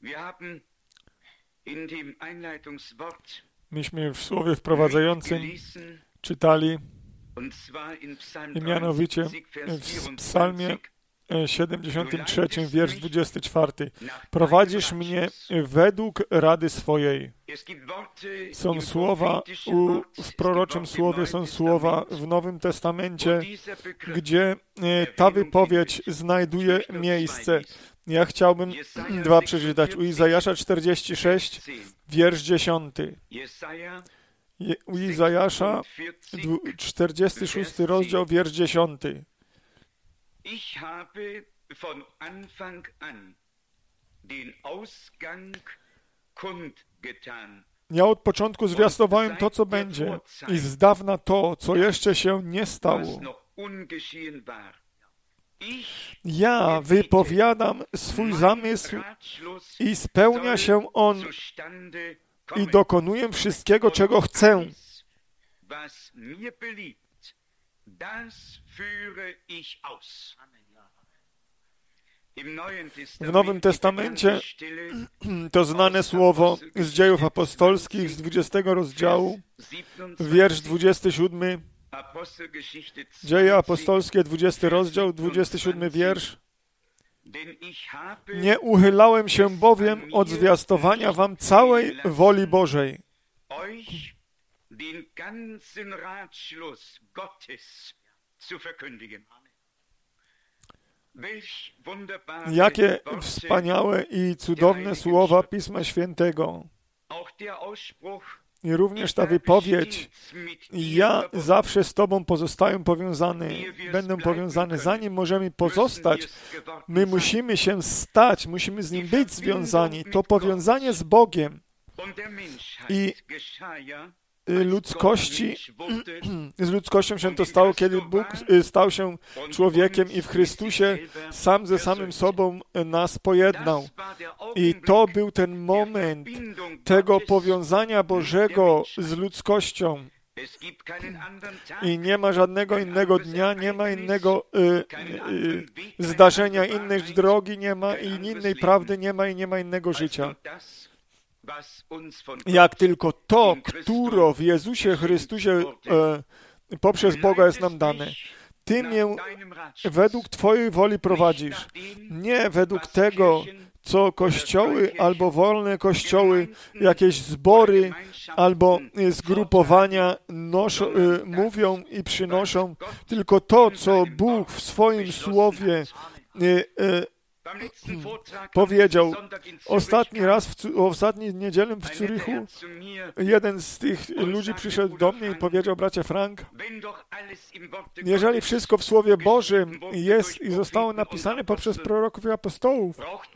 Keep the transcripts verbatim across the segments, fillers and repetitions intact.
Myśmy w słowie wprowadzającym czytali, i mianowicie w psalmie siedemdziesiątym trzecim, wiersz dwudziesty czwarty. Prowadzisz mnie według rady swojej. Są słowa, u, w proroczym słowie są słowa w Nowym Testamencie, gdzie ta wypowiedź znajduje miejsce. Ja chciałbym dwa przeczytać. U Izajasza czterdziesty sześć, wiersz dziesiąty. U Izajasza czterdziesty szósty rozdział, wiersz dziesiąty. Ich habe von Anfang an den Ausgang kundgetan. Ja od początku zwiastowałem to, co będzie, i z dawna to, co jeszcze się nie stało. Ja wypowiadam swój zamysł i spełnia się on i dokonuję wszystkiego, czego chcę. W Nowym Testamencie to znane słowo z Dziejów Apostolskich z dwudziestego rozdziału, wiersz dwudziesty siódmy. Dzieje Apostolskie, dwudziesty rozdział, dwudziesty siódmy wiersz. Nie uchylałem się bowiem od zwiastowania wam całej woli Bożej. Jakie wspaniałe i cudowne słowa Pisma Świętego. I również ta wypowiedź, ja zawsze z Tobą pozostaję powiązany, będę powiązany. Zanim możemy pozostać, my musimy się stać, musimy z Nim być związani. To powiązanie z Bogiem i ludzkości, z ludzkością się to stało, kiedy Bóg stał się człowiekiem i w Chrystusie sam ze samym sobą nas pojednał. I to był ten moment tego powiązania Bożego z ludzkością. I nie ma żadnego innego dnia, nie ma innego y, y, zdarzenia, innej drogi, nie ma i innej prawdy, nie ma i nie ma innego życia. Jak tylko to, które w Jezusie Chrystusie e, poprzez Boga jest nam dane. Ty mnie według Twojej woli prowadzisz. Nie według tego, co kościoły albo wolne kościoły, jakieś zbory albo zgrupowania noszą, e, mówią i przynoszą, tylko to, co Bóg w swoim słowie e, e, powiedział. Ostatni raz, w, ostatni niedzielę w Zurychu, jeden z tych ludzi przyszedł do mnie i powiedział, bracie Frank, jeżeli wszystko w Słowie Bożym jest i zostało napisane poprzez proroków i apostołów,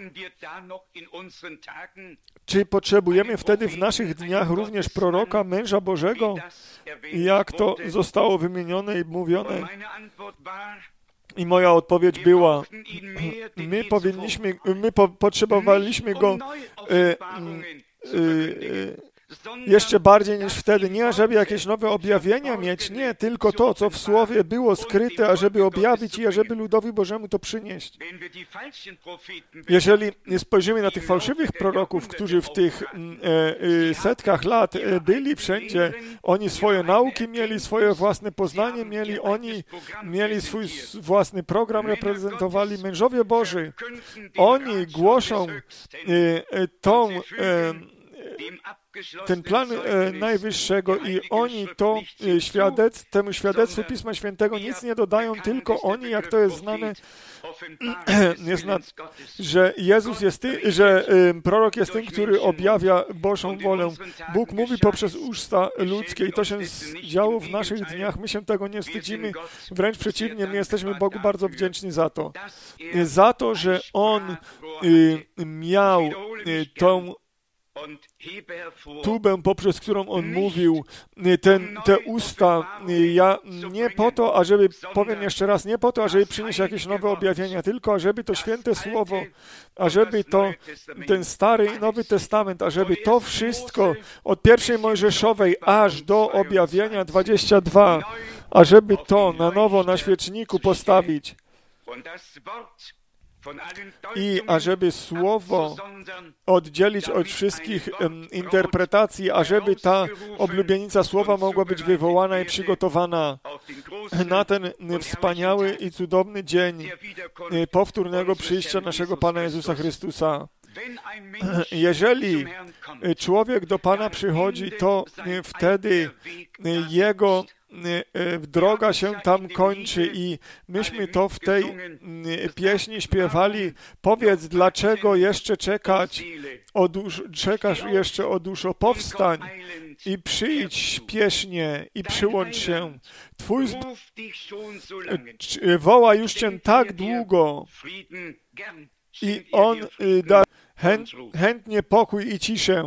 czy potrzebujemy wtedy w naszych dniach również proroka, męża Bożego, jak to zostało wymienione i mówione? I moja odpowiedź była, my powinniśmy, my po, potrzebowaliśmy go e, e, e, jeszcze bardziej niż wtedy, nie ażeby jakieś nowe objawienia mieć, nie, tylko to, co w Słowie było skryte, ażeby objawić i ażeby ludowi Bożemu to przynieść. Jeżeli spojrzymy na tych fałszywych proroków, którzy w tych e, e, setkach lat e, byli wszędzie, oni swoje nauki mieli, swoje własne poznanie mieli, oni mieli swój własny program, reprezentowali mężowie Boży. Oni głoszą e, e, tą e, ten plan e, Najwyższego i oni to e, świadec, temu świadectwu Pisma Świętego nic nie dodają, tylko oni, jak to jest znane, jest na, że Jezus jest ty, że e, prorok jest tym, który objawia Bożą wolę. Bóg mówi poprzez usta ludzkie i to się działo w naszych dniach. My się tego nie wstydzimy, wręcz przeciwnie, my jesteśmy Bogu bardzo wdzięczni za to. Za to, że On e, miał e, tą tubę, poprzez którą on mówił, ten, te usta, ja nie po to, ażeby, powiem jeszcze raz, nie po to, ażeby przynieść jakieś nowe objawienia, tylko ażeby to święte słowo, ażeby to, ten Stary i Nowy Testament, ażeby to wszystko od pierwszej Mojżeszowej aż do objawienia dwudziestego drugiego, ażeby to na nowo na świeczniku postawić. i ażeby Słowo oddzielić od wszystkich um, interpretacji, ażeby ta oblubienica Słowa mogła być wywołana i przygotowana na ten wspaniały i cudowny dzień powtórnego przyjścia naszego Pana Jezusa Chrystusa. Jeżeli człowiek do Pana przychodzi, to wtedy jego droga się tam kończy i myśmy to w tej pieśni śpiewali. Powiedz, dlaczego jeszcze czekać, o dusz, czekasz jeszcze o duszo, powstań i przyjdź śpiesznie i przyłącz się. Twój zb... woła już Cię tak długo i On da chęt, chętnie pokój i ciszę.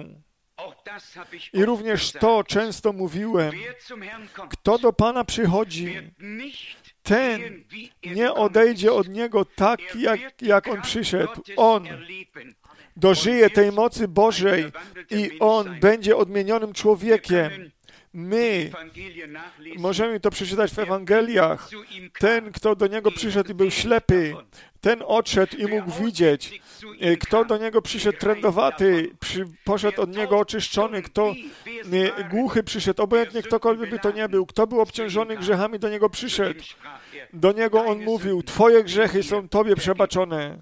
I również to często mówiłem, kto do Pana przychodzi, ten nie odejdzie od Niego tak, jak, jak On przyszedł. On dożyje tej mocy Bożej i On będzie odmienionym człowiekiem. My możemy to przeczytać w Ewangeliach. Ten, kto do Niego przyszedł i był ślepy, ten odszedł i mógł widzieć. Kto do Niego przyszedł trędowaty, przy, poszedł od Niego oczyszczony. Kto nie, głuchy przyszedł, obojętnie ktokolwiek by to nie był. Kto był obciążony grzechami, do Niego przyszedł. Do Niego On mówił, Twoje grzechy są Tobie przebaczone.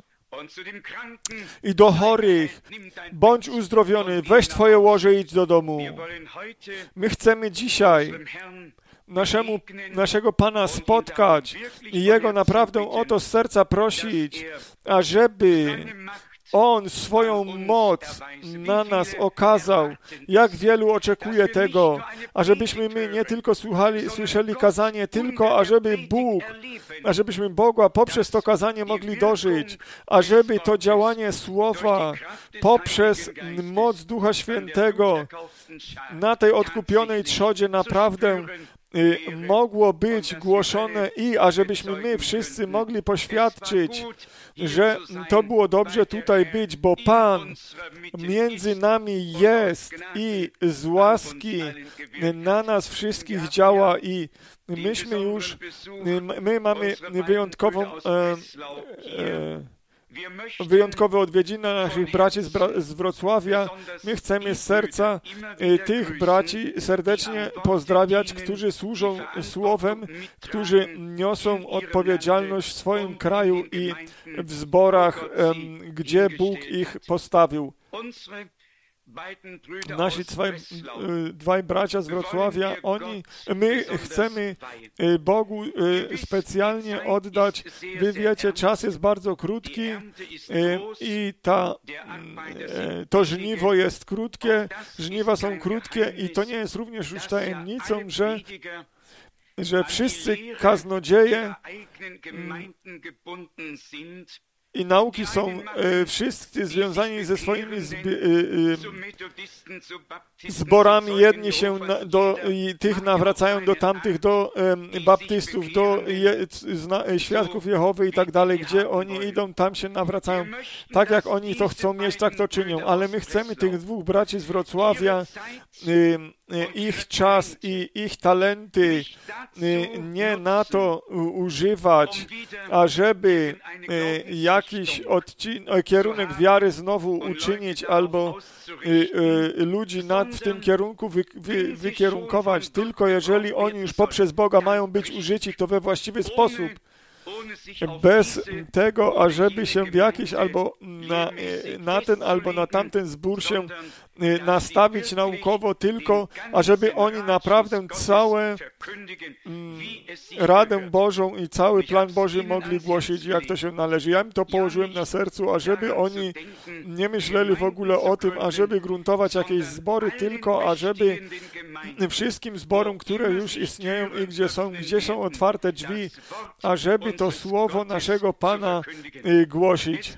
I do chorych, bądź uzdrowiony, weź Twoje łoże i idź do domu. My chcemy dzisiaj naszemu, naszego Pana spotkać i Jego naprawdę o to z serca prosić, ażeby On swoją moc na nas okazał. Jak wielu oczekuje tego, ażebyśmy my nie tylko słuchali, słyszeli kazanie, tylko ażeby Bóg, ażebyśmy Boga poprzez to kazanie mogli dożyć, ażeby to działanie Słowa poprzez moc Ducha Świętego na tej odkupionej trzodzie naprawdę mogło być głoszone i ażebyśmy my wszyscy mogli poświadczyć, że to było dobrze tutaj być, bo Pan między nami jest i z łaski na nas wszystkich działa i myśmy już, my mamy wyjątkową e, e, wyjątkowe odwiedziny naszych braci z, bra- z Wrocławia. My chcemy z serca y, tych braci serdecznie pozdrawiać, którzy służą Słowem, którzy niosą odpowiedzialność w swoim kraju i w zborach, y, gdzie Bóg ich postawił. Nasi dwaj, dwaj bracia z Wrocławia, oni, my chcemy Bogu specjalnie oddać. Wy wiecie, czas jest bardzo krótki i ta, to żniwo jest krótkie, żniwa są krótkie i to nie jest również już tajemnicą, że że wszyscy kaznodzieje i nauki są e, wszyscy związani ze swoimi zbi, e, e, zborami. Jedni się na, do i tych nawracają, do tamtych, do e, baptystów, do je, zna, świadków Jehowy i tak dalej. Gdzie oni idą, tam się nawracają. Tak jak oni to chcą mieć, tak to czynią. Ale my chcemy tych dwóch braci z Wrocławia, e, ich czas i ich talenty nie na to używać, ażeby jakiś odcin- kierunek wiary znowu uczynić albo ludzi nad, w tym kierunku wy, wy, wykierunkować, tylko jeżeli oni już poprzez Boga mają być użyci, to we właściwy sposób. Bez tego, ażeby się w jakiś albo na, na ten, albo na tamten zbór się nastawić naukowo, tylko ażeby oni naprawdę całe mm, Radę Bożą i cały plan Boży mogli głosić, jak to się należy. Ja im to położyłem na sercu, ażeby oni nie myśleli w ogóle o tym, ażeby gruntować jakieś zbory, tylko ażeby wszystkim zborom, które już istnieją i gdzie są, gdzie są otwarte drzwi, ażeby to słowo naszego Pana y, głosić.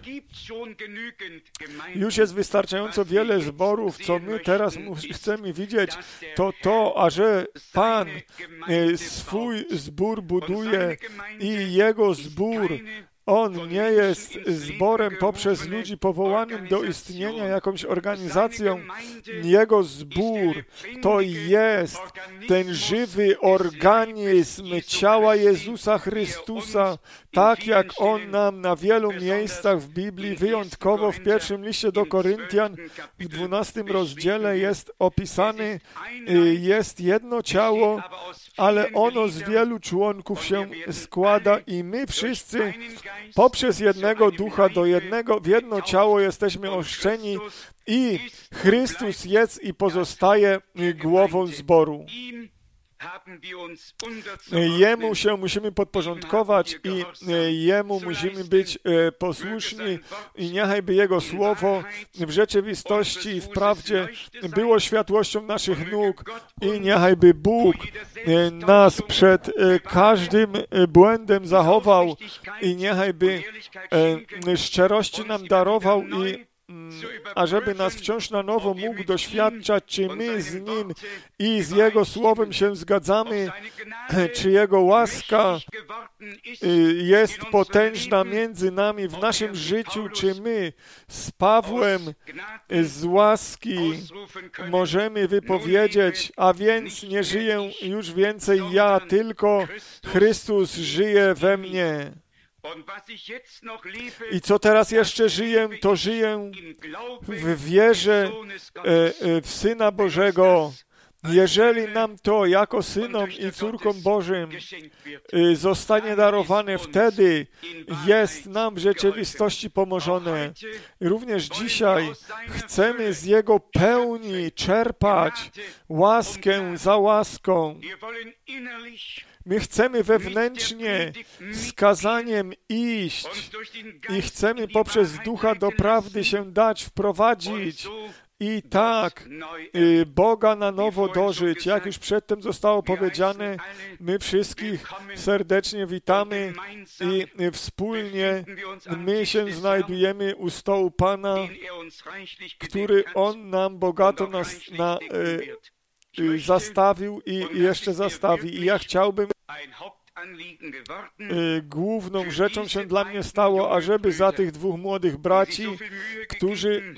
Już jest wystarczająco wiele zborów. Co my teraz chcemy widzieć, to to, a że Pan swój zbór buduje i Jego zbór On nie jest zborem poprzez ludzi powołanym do istnienia, jakąś organizacją. Jego zbór to jest ten żywy organizm ciała Jezusa Chrystusa, tak jak On nam na wielu miejscach w Biblii, wyjątkowo w pierwszym liście do Koryntian, w dwunastym rozdziale jest opisany, jest jedno ciało, ale ono z wielu członków się składa i my wszyscy poprzez jednego ducha do jednego, w jedno ciało jesteśmy ochrzczeni i Chrystus jest i pozostaje głową zboru. Jemu się musimy podporządkować i Jemu musimy być posłuszni i niechajby Jego Słowo w rzeczywistości i w prawdzie było światłością naszych nóg i niechajby Bóg nas przed każdym błędem zachował i niechajby szczerości nam darował i ażeby nas wciąż na nowo mógł doświadczać, czy my z Nim i z Jego Słowem się zgadzamy, czy Jego łaska jest potężna między nami w naszym życiu, czy my z Pawłem z łaski możemy wypowiedzieć, a więc nie żyję już więcej ja, tylko Chrystus żyje we mnie. I co teraz jeszcze żyję, to żyję w wierze w Syna Bożego. Jeżeli nam to jako synom i córkom Bożym zostanie darowane, wtedy jest nam w rzeczywistości pomożone. Również dzisiaj chcemy z Jego pełni czerpać łaskę za łaską. My chcemy wewnętrznie z kazaniem iść i chcemy poprzez Ducha do prawdy się dać wprowadzić i tak Boga na nowo dożyć. Jak już przedtem zostało powiedziane, my wszystkich serdecznie witamy i wspólnie my się znajdujemy u stołu Pana, który On nam bogato nas na, zastawił i jeszcze zastawi. I ja chciałbym, główną rzeczą się dla mnie stało, ażeby za tych dwóch młodych braci, którzy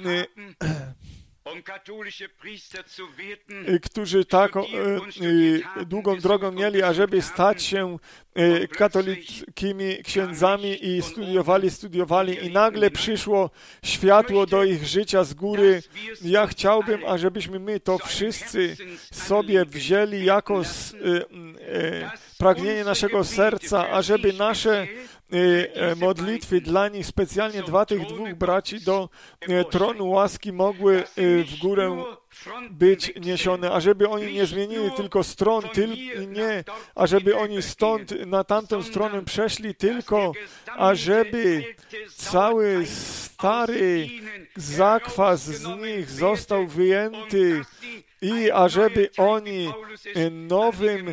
którzy taką e, długą drogą mieli, ażeby stać się e, katolickimi księdzami i studiowali, studiowali i nagle przyszło światło do ich życia z góry. Ja chciałbym, ażebyśmy my to wszyscy sobie wzięli jako s, e, e, pragnienie naszego serca, ażeby nasze modlitwy dla nich, specjalnie dla tych dwóch braci do tronu łaski mogły w górę być niesione, ażeby oni nie zmienili tylko stron, tyl, nie, ażeby oni stąd na tamtą stronę przeszli, tylko ażeby cały stary zakwas z nich został wyjęty i ażeby oni nowym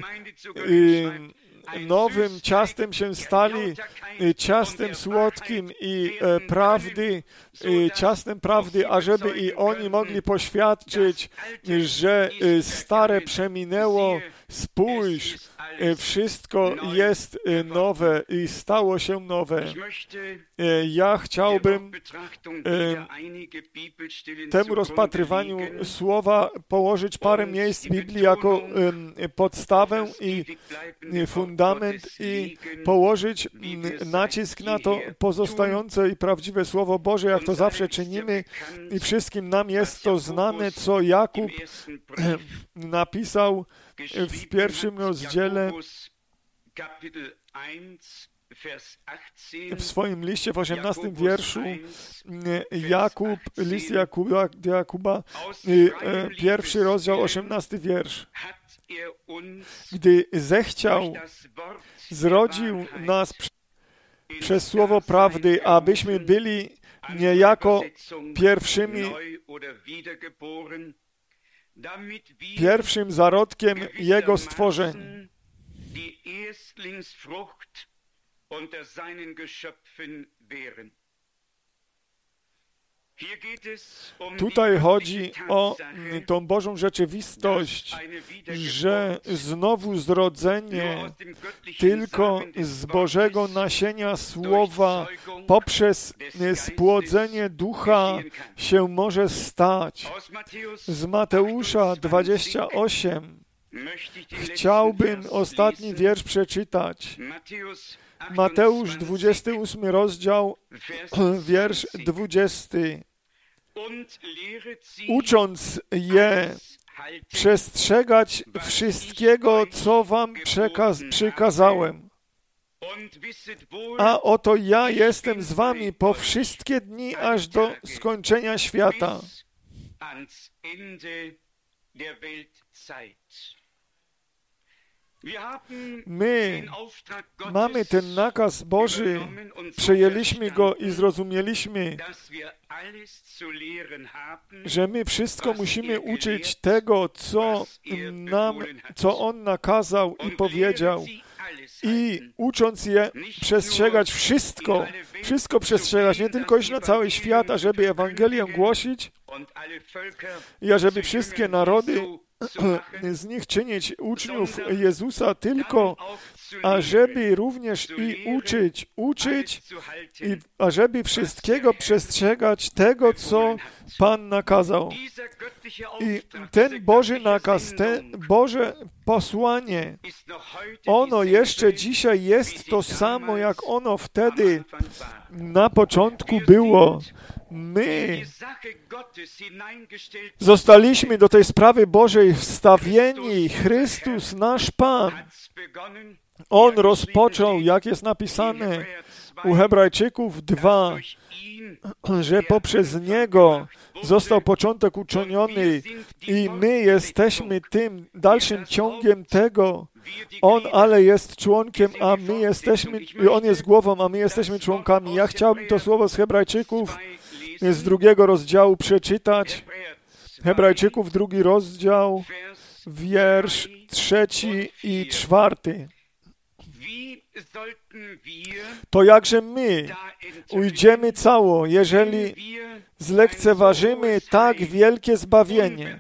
nowym ciastem się stali, ciastem słodkim i e, prawdy, e, ciastem prawdy, ażeby i oni mogli poświadczyć, że e, stare przeminęło, spójrz, e, wszystko jest e, nowe i stało się nowe. E, ja chciałbym e, temu rozpatrywaniu słowa położyć parę miejsc Biblii jako e, podstawę i fundament, fundament i położyć nacisk na to pozostające i prawdziwe Słowo Boże, jak to zawsze czynimy. I wszystkim nam jest to znane, co Jakub napisał w pierwszym rozdziale w swoim liście w osiemnastym wierszu. Jakub, list Jakuba, Jakuba pierwszy rozdział, osiemnasty wiersz. Gdy zechciał, zrodził nas przez słowo prawdy, abyśmy byli niejako pierwszymi, pierwszym zarodkiem Jego stworzeń. Tutaj chodzi o tą Bożą rzeczywistość, że znowu zrodzenie tylko z Bożego nasienia Słowa poprzez spłodzenie Ducha się może stać. Z Mateusza dwudziestego ósmego chciałbym ostatni wiersz przeczytać. Mateusz dwudziesty ósmy rozdział, wiersz dwudziesty. Ucząc je przestrzegać wszystkiego, co wam przekaz- przykazałem. A oto ja jestem z wami po wszystkie dni, aż do skończenia świata. My mamy ten nakaz Boży, przejęliśmy go i zrozumieliśmy, że my wszystko musimy uczyć tego, co nam, co On nakazał i powiedział. I ucząc je przestrzegać wszystko, wszystko przestrzegać, nie tylko iść na cały świat, ażeby Ewangelię głosić i ażeby wszystkie narody z nich czynić uczniów Jezusa, tylko ażeby również i uczyć, uczyć, i ażeby wszystkiego przestrzegać tego, co Pan nakazał. I ten Boży nakaz, te Boże posłanie, ono jeszcze dzisiaj jest to samo, jak ono wtedy na początku było. My zostaliśmy do tej sprawy Bożej wstawieni. Chrystus, nasz Pan, On rozpoczął, jak jest napisane u Hebrajczyków dwa, że poprzez Niego został początek uczyniony i my jesteśmy tym dalszym ciągiem tego. On ale jest członkiem, a my jesteśmy, On jest głową, a my jesteśmy członkami. Ja chciałbym to słowo z Hebrajczyków z drugiego rozdziału przeczytać. Hebrajczyków, drugi rozdział, wiersz trzeci i czwarty. To jakże my ujdziemy cało, jeżeli zlekceważymy tak wielkie zbawienie.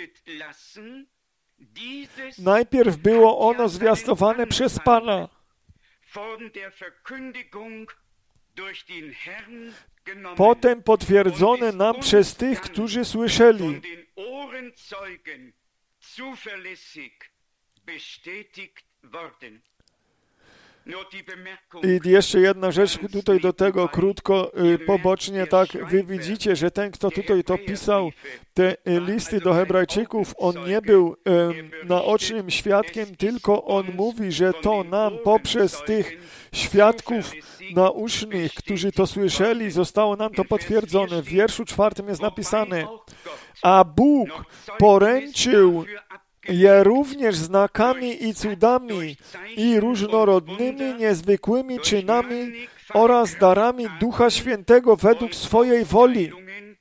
Najpierw było ono zwiastowane przez Pana. Potem potwierdzone nam przez tych, którzy słyszeli. I jeszcze jedna rzecz tutaj do tego krótko, pobocznie, tak, wy widzicie, że ten, kto tutaj to pisał, te listy do Hebrajczyków, on nie był e, naocznym świadkiem, tylko on mówi, że to nam poprzez tych świadków naucznych, którzy to słyszeli, zostało nam to potwierdzone. W wierszu czwartym jest napisane: a Bóg poręczył je również znakami i cudami i różnorodnymi, niezwykłymi czynami oraz darami Ducha Świętego według swojej woli.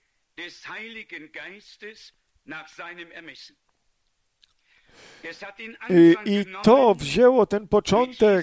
I, i to wzięło ten początek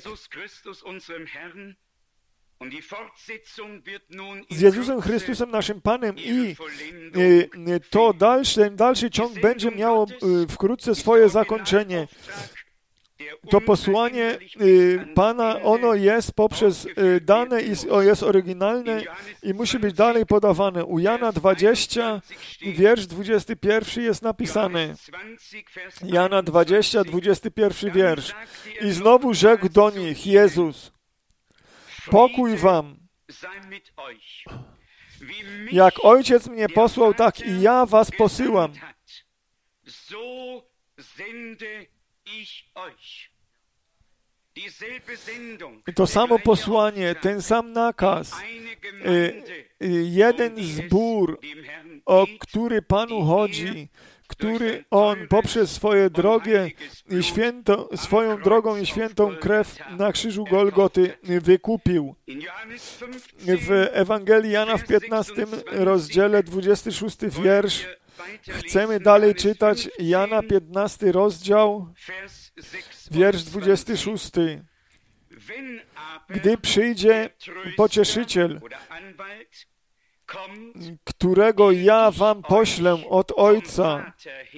z Jezusem Chrystusem, naszym Panem, i to dalszy, ten dalszy ciąg będzie miało wkrótce swoje zakończenie. To posłanie Pana, ono jest poprzez dane i jest oryginalne i musi być dalej podawane. U Jana dwudziestego, wiersz dwudziesty pierwszy jest napisane. Jana dwudziesty, dwudziesty pierwszy wiersz. I znowu rzekł do nich Jezus: pokój wam. Jak Ojciec mnie posłał, tak i ja was posyłam. To samo posłanie, ten sam nakaz, jeden zbór, o który Panu chodzi, który On poprzez swoje drogie i święto, swoją drogą i świętą krew na krzyżu Golgoty wykupił. W Ewangelii Jana w piętnastym rozdziale, dwudziesty szósty wiersz, chcemy dalej czytać Jana piętnasty rozdział, wiersz dwudziesty szósty. Gdy przyjdzie Pocieszyciel, którego ja wam poślę od Ojca.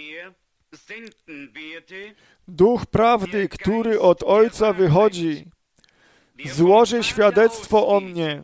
Duch prawdy, który od Ojca wychodzi, złoży świadectwo o mnie.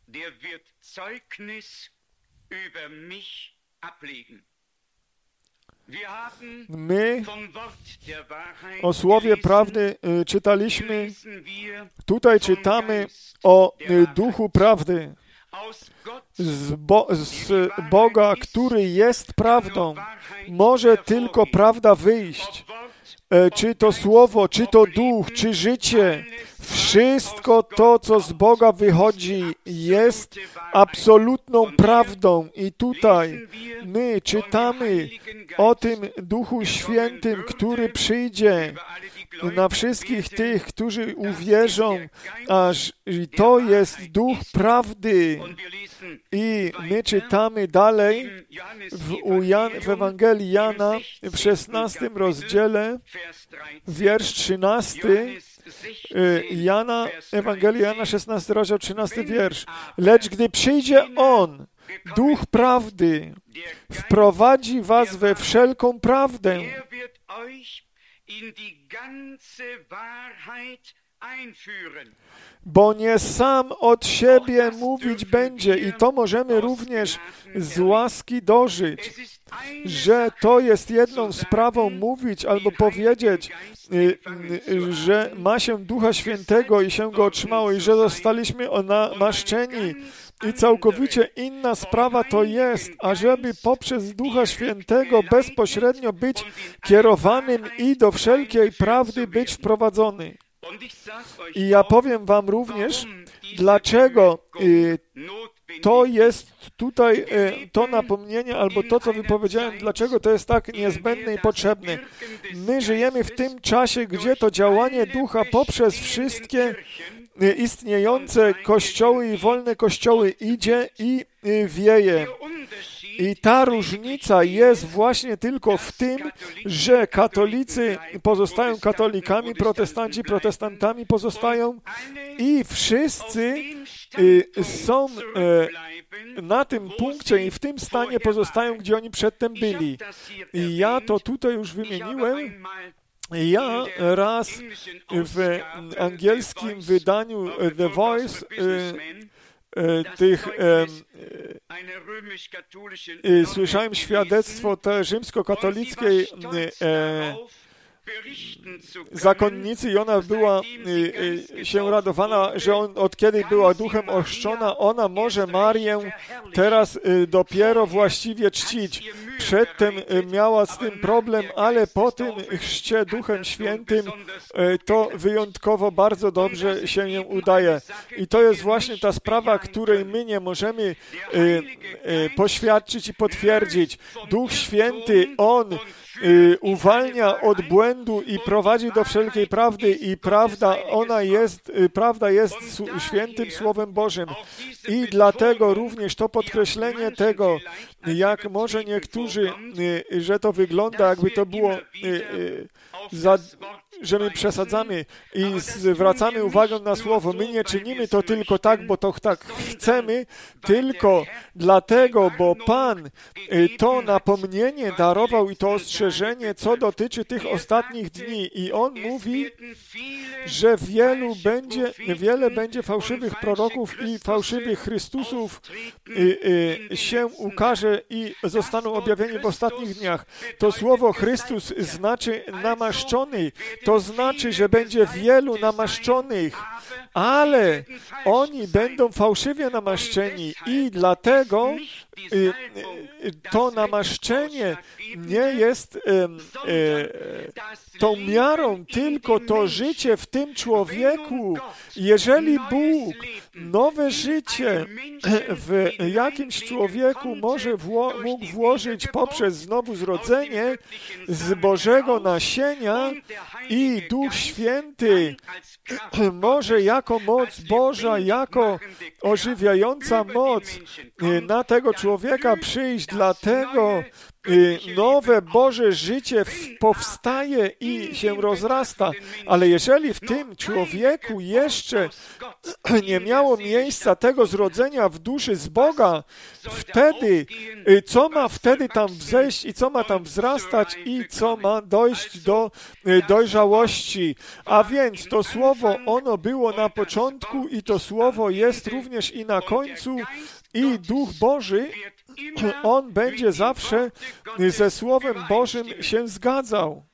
My o Słowie Prawdy czytaliśmy, tutaj czytamy o Duchu Prawdy z, Bo, z Boga, który jest prawdą. Może tylko prawda wyjść. Czy to Słowo, czy to Duch, czy życie, wszystko to, co z Boga wychodzi, jest absolutną prawdą. I tutaj my czytamy o tym Duchu Świętym, który przyjdzie na wszystkich tych, którzy uwierzą, aż to jest Duch Prawdy. I my czytamy dalej w, u Jan, w Ewangelii Jana w szesnastym rozdziale, wiersz trzynasty, Jana, Ewangelia Jana, szesnasty rozdział, trzynasty wiersz. Lecz gdy przyjdzie On, Duch Prawdy, wprowadzi was we wszelką prawdę. Bo nie sam od siebie mówić będzie, i to możemy również z łaski dożyć, że to jest jedną sprawą mówić albo powiedzieć, że ma się Ducha Świętego i się Go otrzymało i że zostaliśmy namaszczeni. I całkowicie inna sprawa to jest, ażeby poprzez Ducha Świętego bezpośrednio być kierowanym i do wszelkiej prawdy być wprowadzony. I ja powiem wam również, dlaczego y, to jest tutaj y, to napomnienie, albo to, co wypowiedziałem, dlaczego to jest tak niezbędne i potrzebne. My żyjemy w tym czasie, gdzie to działanie Ducha poprzez wszystkie y, istniejące kościoły i wolne kościoły idzie i y, wieje. I ta różnica jest właśnie tylko w tym, że katolicy pozostają katolikami, protestanci protestantami pozostają i wszyscy y, są y, na tym punkcie i w tym stanie pozostają, gdzie oni przedtem byli. I ja to tutaj już wymieniłem. Ja raz w angielskim wydaniu The Voice y, tych e, e, słyszałem świadectwo te rzymskokatolickiej e, zakonnicy i ona była e, się radowana, że on, od kiedy była duchem ochrzczona, ona może Marię teraz e, dopiero właściwie czcić. Przedtem e, miała z tym problem, ale po tym chrzcie Duchem Świętym e, to wyjątkowo bardzo dobrze się ją udaje. I to jest właśnie ta sprawa, której my nie możemy e, e, poświadczyć i potwierdzić. Duch Święty, On Y, uwalnia od błędu i prowadzi do wszelkiej prawdy i prawda, ona jest, y, prawda jest su, świętym Słowem Bożym. I dlatego również to podkreślenie tego, jak może niektórzy, y, że to wygląda, jakby to było y, y, za, że my przesadzamy i zwracamy uwagę na Słowo. My nie czynimy to tylko tak, bo to tak chcemy, tylko dlatego, bo Pan to napomnienie darował i to ostrzeżenie, co dotyczy tych ostatnich dni. I On mówi, że wielu będzie, wiele będzie fałszywych proroków i fałszywych Chrystusów się ukaże i zostaną objawieni w ostatnich dniach. To słowo Chrystus znaczy namaszczony. To znaczy, że będzie wielu namaszczonych, ale oni będą fałszywie namaszczeni i dlatego y, y, to namaszczenie nie jest y, y, tą miarą, tylko to życie w tym człowieku. Jeżeli Bóg nowe życie w jakimś człowieku może wło- mógł włożyć poprzez znowu zrodzenie z Bożego nasienia i Duch Święty może jako moc Boża, jako ożywiająca moc na tego człowieka przyjść, dlatego nowe Boże życie powstaje i się rozrasta. Ale jeżeli w tym człowieku jeszcze nie miało miejsca tego zrodzenia w duszy z Boga, wtedy, co ma wtedy tam wzejść i co ma tam wzrastać i co ma dojść do dojrzałości. A więc to słowo, ono było na początku i to słowo jest również i na końcu i Duch Boży, On będzie zawsze ze Słowem Bożym się zgadzał.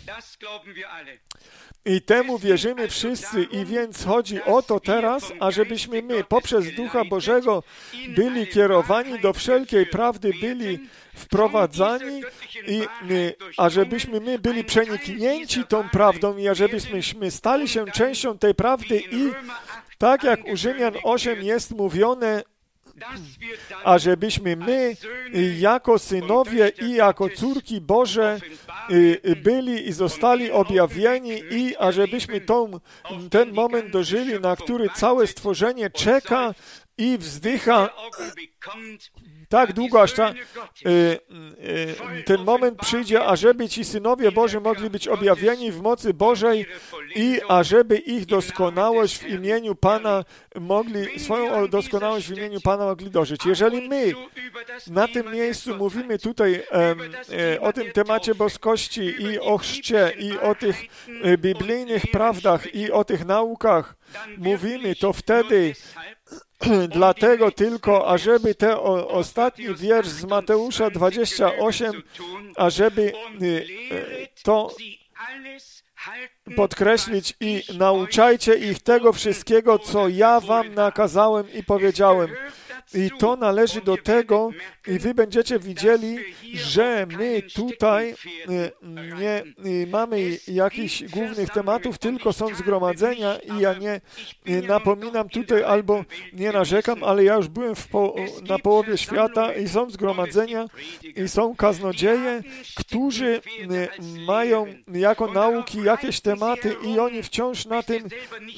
I temu wierzymy wszyscy. I więc chodzi o to teraz, ażebyśmy my poprzez Ducha Bożego byli kierowani do wszelkiej prawdy, byli wprowadzani i ażebyśmy my byli przeniknięci tą prawdą i ażebyśmy stali się częścią tej prawdy i tak jak u Rzymian osiem jest mówione, ażebyśmy my jako synowie i jako córki Boże byli i zostali objawieni i ażebyśmy tą, ten moment dożyli, na który całe stworzenie czeka i wzdycha tak długo, aż ta, y, y, ten moment przyjdzie, ażeby ci synowie Boży mogli być objawieni w mocy Bożej i ażeby ich doskonałość w imieniu Pana mogli, swoją doskonałość w imieniu Pana mogli dożyć. Jeżeli my na tym miejscu mówimy tutaj e, e, o tym temacie boskości i o chrzcie i o tych e, biblijnych prawdach i o tych naukach mówimy, to wtedy dlatego tylko, ażeby ten ostatni wiersz z Mateusza dwadzieścia osiem, ażeby to podkreślić i nauczajcie ich tego wszystkiego, co ja wam nakazałem i powiedziałem. I to należy do tego, i wy będziecie widzieli, że my tutaj nie mamy jakichś głównych tematów, tylko są zgromadzenia i ja nie napominam tutaj albo nie narzekam, ale ja już byłem w po, na połowie świata i są zgromadzenia i są kaznodzieje, którzy mają jako nauki jakieś tematy i oni wciąż na tym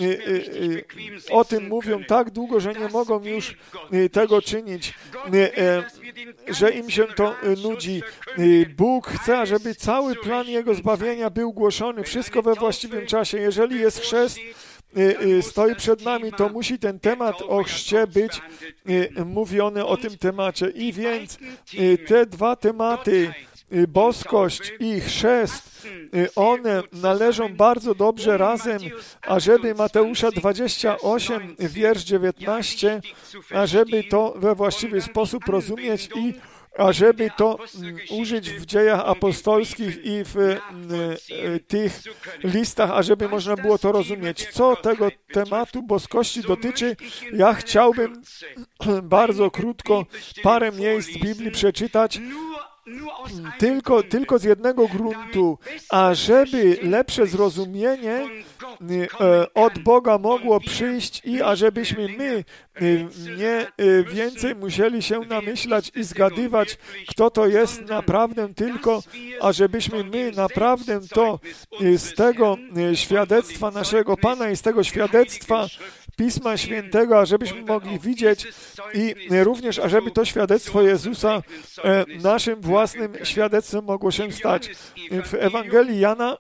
o tym mówią tak długo, że nie mogą już tego czynić, że im się to nudzi. Bóg chce, żeby cały plan Jego zbawienia był głoszony, wszystko we właściwym czasie. Jeżeli jest chrzest, stoi przed nami, to musi ten temat o chrzcie być mówiony o tym temacie. I więc te dwa tematy, boskość i chrzest, one należą bardzo dobrze razem, ażeby Mateusza dwadzieścia osiem, wiersz dziewiętnaście, ażeby to we właściwy sposób rozumieć i ażeby to użyć w dziejach apostolskich i w tych listach, ażeby można było to rozumieć. Co tego tematu boskości dotyczy, ja chciałbym bardzo krótko parę miejsc Biblii przeczytać, Tylko, tylko z jednego gruntu, ażeby lepsze zrozumienie od Boga mogło przyjść i ażebyśmy my nie więcej musieli się namyślać i zgadywać, kto to jest naprawdę, tylko ażebyśmy my naprawdę to z tego świadectwa naszego Pana i z tego świadectwa Pisma Świętego, ażebyśmy mogli widzieć i również, ażeby to świadectwo Jezusa e, naszym własnym świadectwem mogło się stać. W Ewangelii Jana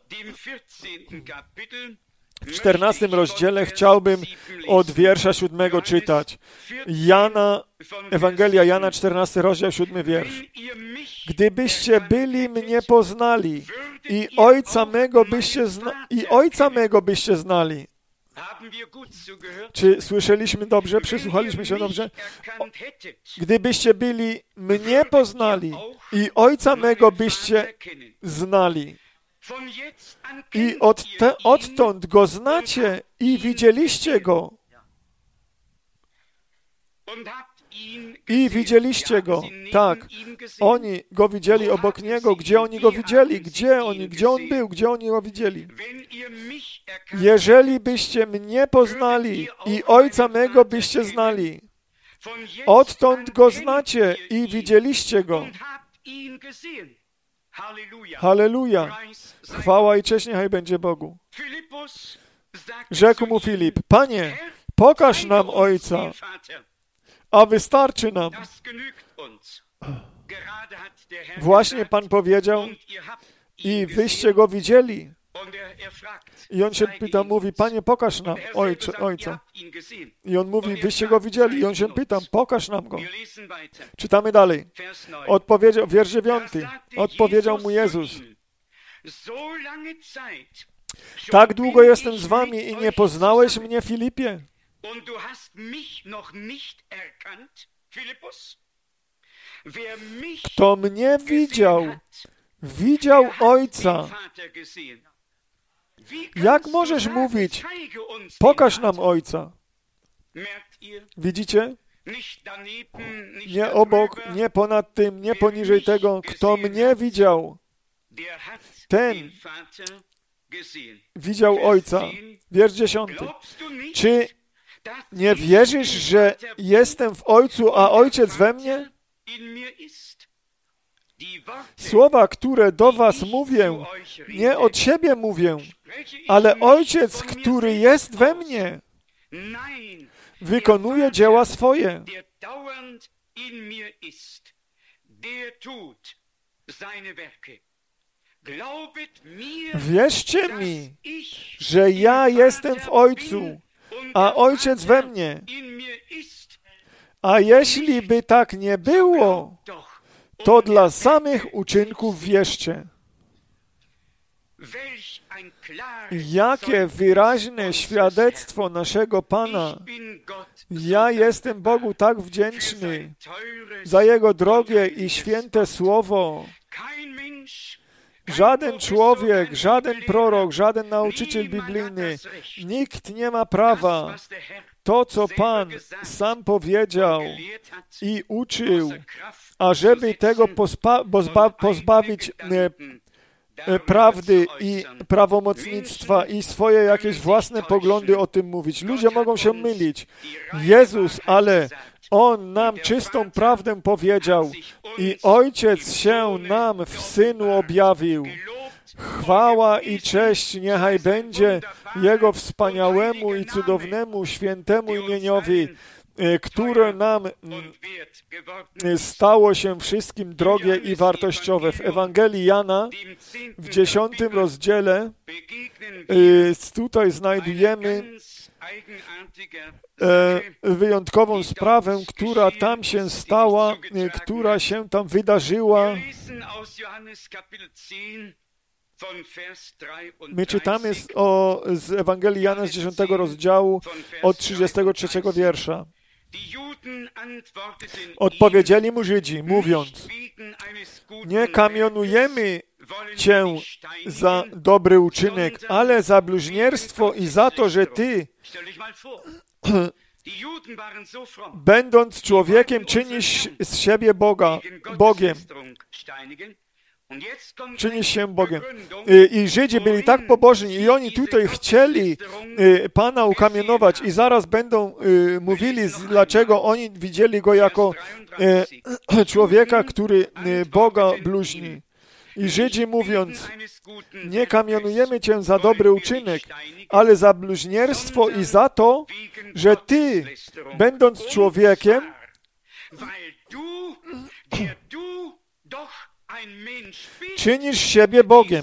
w czternastym rozdziale chciałbym od wiersza siódmego czytać. Jana, Ewangelia Jana, czternasty rozdział, siódmy wiersz. Gdybyście byli mnie poznali i Ojca mego byście, zna- i Ojca mego byście znali. Czy słyszeliśmy dobrze? Przysłuchaliśmy się dobrze? O, gdybyście byli mnie poznali i Ojca mego byście znali. I od te, odtąd Go znacie i widzieliście Go. I widzieliście Go. Tak, oni Go widzieli obok Niego. Gdzie oni Go widzieli? Gdzie oni? Gdzie On był? Gdzie oni Go widzieli? Jeżeli byście mnie poznali i Ojca mego byście znali, odtąd Go znacie i widzieliście Go. Halleluja. Chwała i cześć niechaj będzie Bogu. Rzekł mu Filip, Panie, pokaż nam Ojca, a wystarczy nam. Właśnie Pan powiedział i wyście Go widzieli. I on się pyta, mówi, Panie, pokaż nam ojcze, Ojca. I on mówi, wyście Go widzieli. I on się pyta, pokaż nam Go. Czytamy dalej. Odpowiedział, wiersz dziewiąty. Odpowiedział mu Jezus. Tak długo jestem z wami i nie poznałeś mnie, Filipie? Kto mnie widział, widział Ojca. Jak możesz mówić, pokaż nam Ojca? Widzicie? Nie obok, nie ponad tym, nie poniżej tego. Kto mnie widział, ten widział Ojca. Wiersz dziesiąty. Czy nie wierzysz, że jestem w Ojcu, a Ojciec we mnie? Słowa, które do was mówię, nie od siebie mówię, ale Ojciec, który jest we mnie, wykonuje dzieła swoje. Wierzcie mi, że ja jestem w Ojcu, a Ojciec we mnie. A jeśli by tak nie było, to dla samych uczynków wierzcie. Jakie wyraźne świadectwo naszego Pana. Ja jestem Bogu tak wdzięczny za Jego drogie i święte słowo. Żaden człowiek, żaden prorok, żaden nauczyciel biblijny, nikt nie ma prawa to, co Pan sam powiedział i uczył, ażeby tego pozba- pozba- pozbawić e, e, prawdy i prawomocnictwa i swoje jakieś własne poglądy o tym mówić. Ludzie mogą się mylić. Jezus, ale On nam czystą prawdę powiedział i Ojciec się nam w Synu objawił. Chwała i cześć niechaj będzie Jego wspaniałemu i cudownemu, świętemu imieniowi, które nam stało się wszystkim drogie i wartościowe. W Ewangelii Jana w dziesiątym rozdziale tutaj znajdujemy wyjątkową sprawę, która tam się stała, która się tam wydarzyła. My czytamy z, o, z Ewangelii Jana z dziesiątego rozdziału od trzydziestego trzeciego wiersza. Odpowiedzieli mu Żydzi, mówiąc, nie kamionujemy Cię za dobry uczynek, ale za bluźnierstwo i za to, że Ty, będąc człowiekiem, czynisz z siebie Boga, Bogiem. Czynisz się Bogiem. I Żydzi byli tak pobożni i oni tutaj chcieli Pana ukamienować i zaraz będą mówili, dlaczego oni widzieli Go jako człowieka, który Boga bluźni. I Żydzi mówiąc, nie kamionujemy Cię za dobry uczynek, ale za bluźnierstwo i za to, że Ty, będąc człowiekiem, czynisz siebie Bogiem.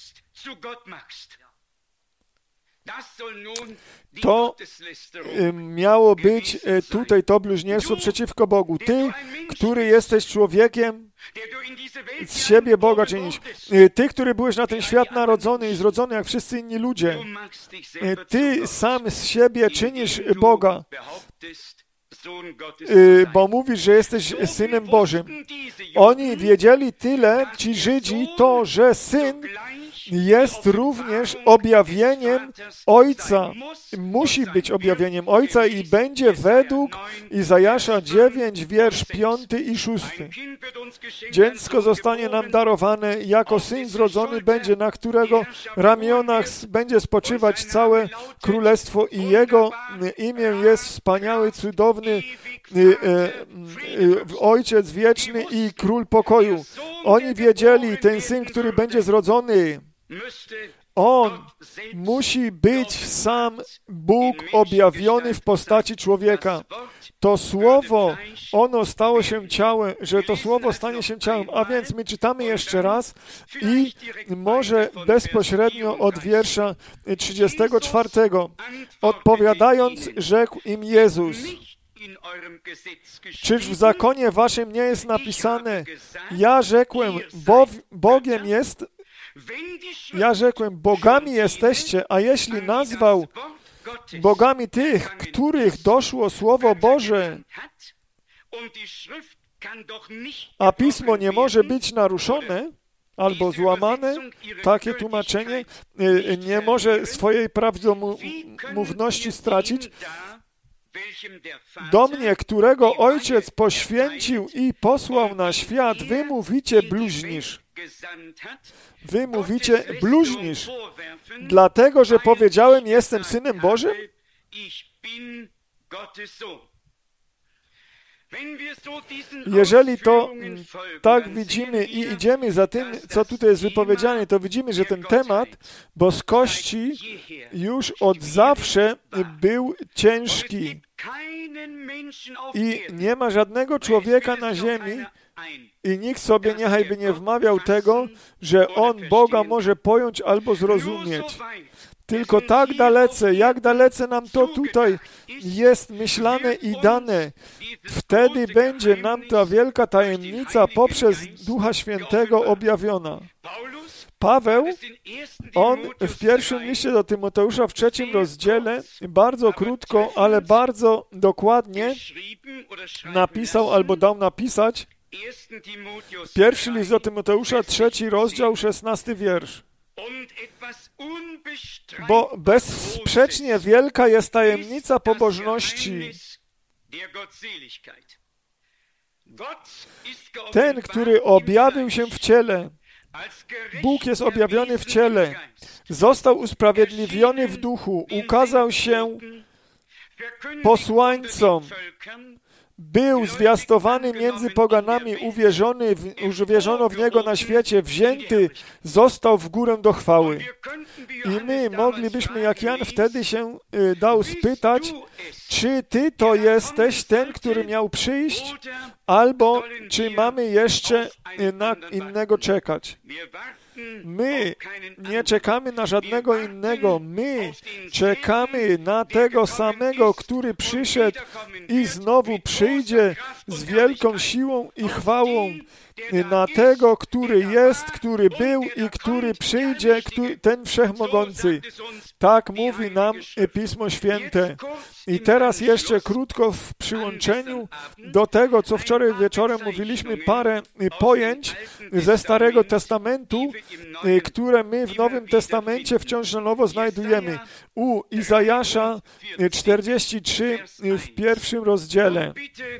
To miało być tutaj to bluźnierstwo przeciwko Bogu. Ty, który jesteś człowiekiem, z siebie Boga czynisz. Ty, który byłeś na ten świat narodzony i zrodzony jak wszyscy inni ludzie. Ty sam z siebie czynisz Boga, bo mówisz, że jesteś Synem Bożym. Oni wiedzieli tyle, ci Żydzi, to, że Syn jest również objawieniem Ojca. Musi być objawieniem Ojca i będzie według Izajasza dziewięć, wiersz piąty i szósty. Dziecko zostanie nam darowane, jako Syn zrodzony będzie, na którego ramionach będzie spoczywać całe królestwo i Jego imię jest wspaniały, cudowny, Ojciec wieczny i Król pokoju. Oni wiedzieli, ten Syn, który będzie zrodzony, On musi być sam Bóg objawiony w postaci człowieka. To Słowo, ono stało się ciałem, że to Słowo stanie się ciałem. A więc my czytamy jeszcze raz i może bezpośrednio od wiersza trzydziestego czwartego. Odpowiadając, rzekł im Jezus: czyż w zakonie waszym nie jest napisane: ja rzekłem, bo Bogiem jest, ja rzekłem, bogami jesteście, a jeśli nazwał bogami tych, których doszło Słowo Boże, a Pismo nie może być naruszone albo złamane, takie tłumaczenie nie może swojej prawdomówności stracić, do mnie, którego Ojciec poświęcił i posłał na świat, wy mówicie bluźnisz. Wy mówicie bluźnisz, dlatego, że powiedziałem, jestem Synem Bożym? Jeżeli to tak widzimy i idziemy za tym, co tutaj jest wypowiedziane, to widzimy, że ten temat boskości już od zawsze był ciężki i nie ma żadnego człowieka na ziemi i nikt sobie niechaj by nie wmawiał tego, że on Boga może pojąć albo zrozumieć. Tylko tak dalece, jak dalece nam to tutaj jest myślane i dane, wtedy będzie nam ta wielka tajemnica poprzez Ducha Świętego objawiona. Paweł, on w pierwszym liście do Tymoteusza w trzecim rozdziale bardzo krótko, ale bardzo dokładnie napisał albo dał napisać pierwszy list do Tymoteusza, trzeci rozdział, szesnasty wiersz. Bo bezsprzecznie wielka jest tajemnica pobożności. Ten, który objawił się w ciele, Bóg jest objawiony w ciele, został usprawiedliwiony w duchu, ukazał się posłańcom, był zwiastowany między poganami, uwierzony w, uwierzono w Niego na świecie, wzięty został w górę do chwały. I my moglibyśmy, jak Jan wtedy się y, dał spytać, czy Ty to jesteś ten, który miał przyjść, albo czy mamy jeszcze na innego czekać. My nie czekamy na żadnego innego. My czekamy na tego samego, który przyszedł i znowu przyjdzie z wielką siłą i chwałą. Na tego, który jest, który był i który przyjdzie, który, ten Wszechmogący. Tak mówi nam Pismo Święte. I teraz jeszcze krótko w przyłączeniu do tego, co wczoraj wieczorem mówiliśmy, parę pojęć ze Starego Testamentu, które my w Nowym Testamencie wciąż na nowo znajdujemy. U Izajasza czterdzieści trzy w pierwszym rozdziale.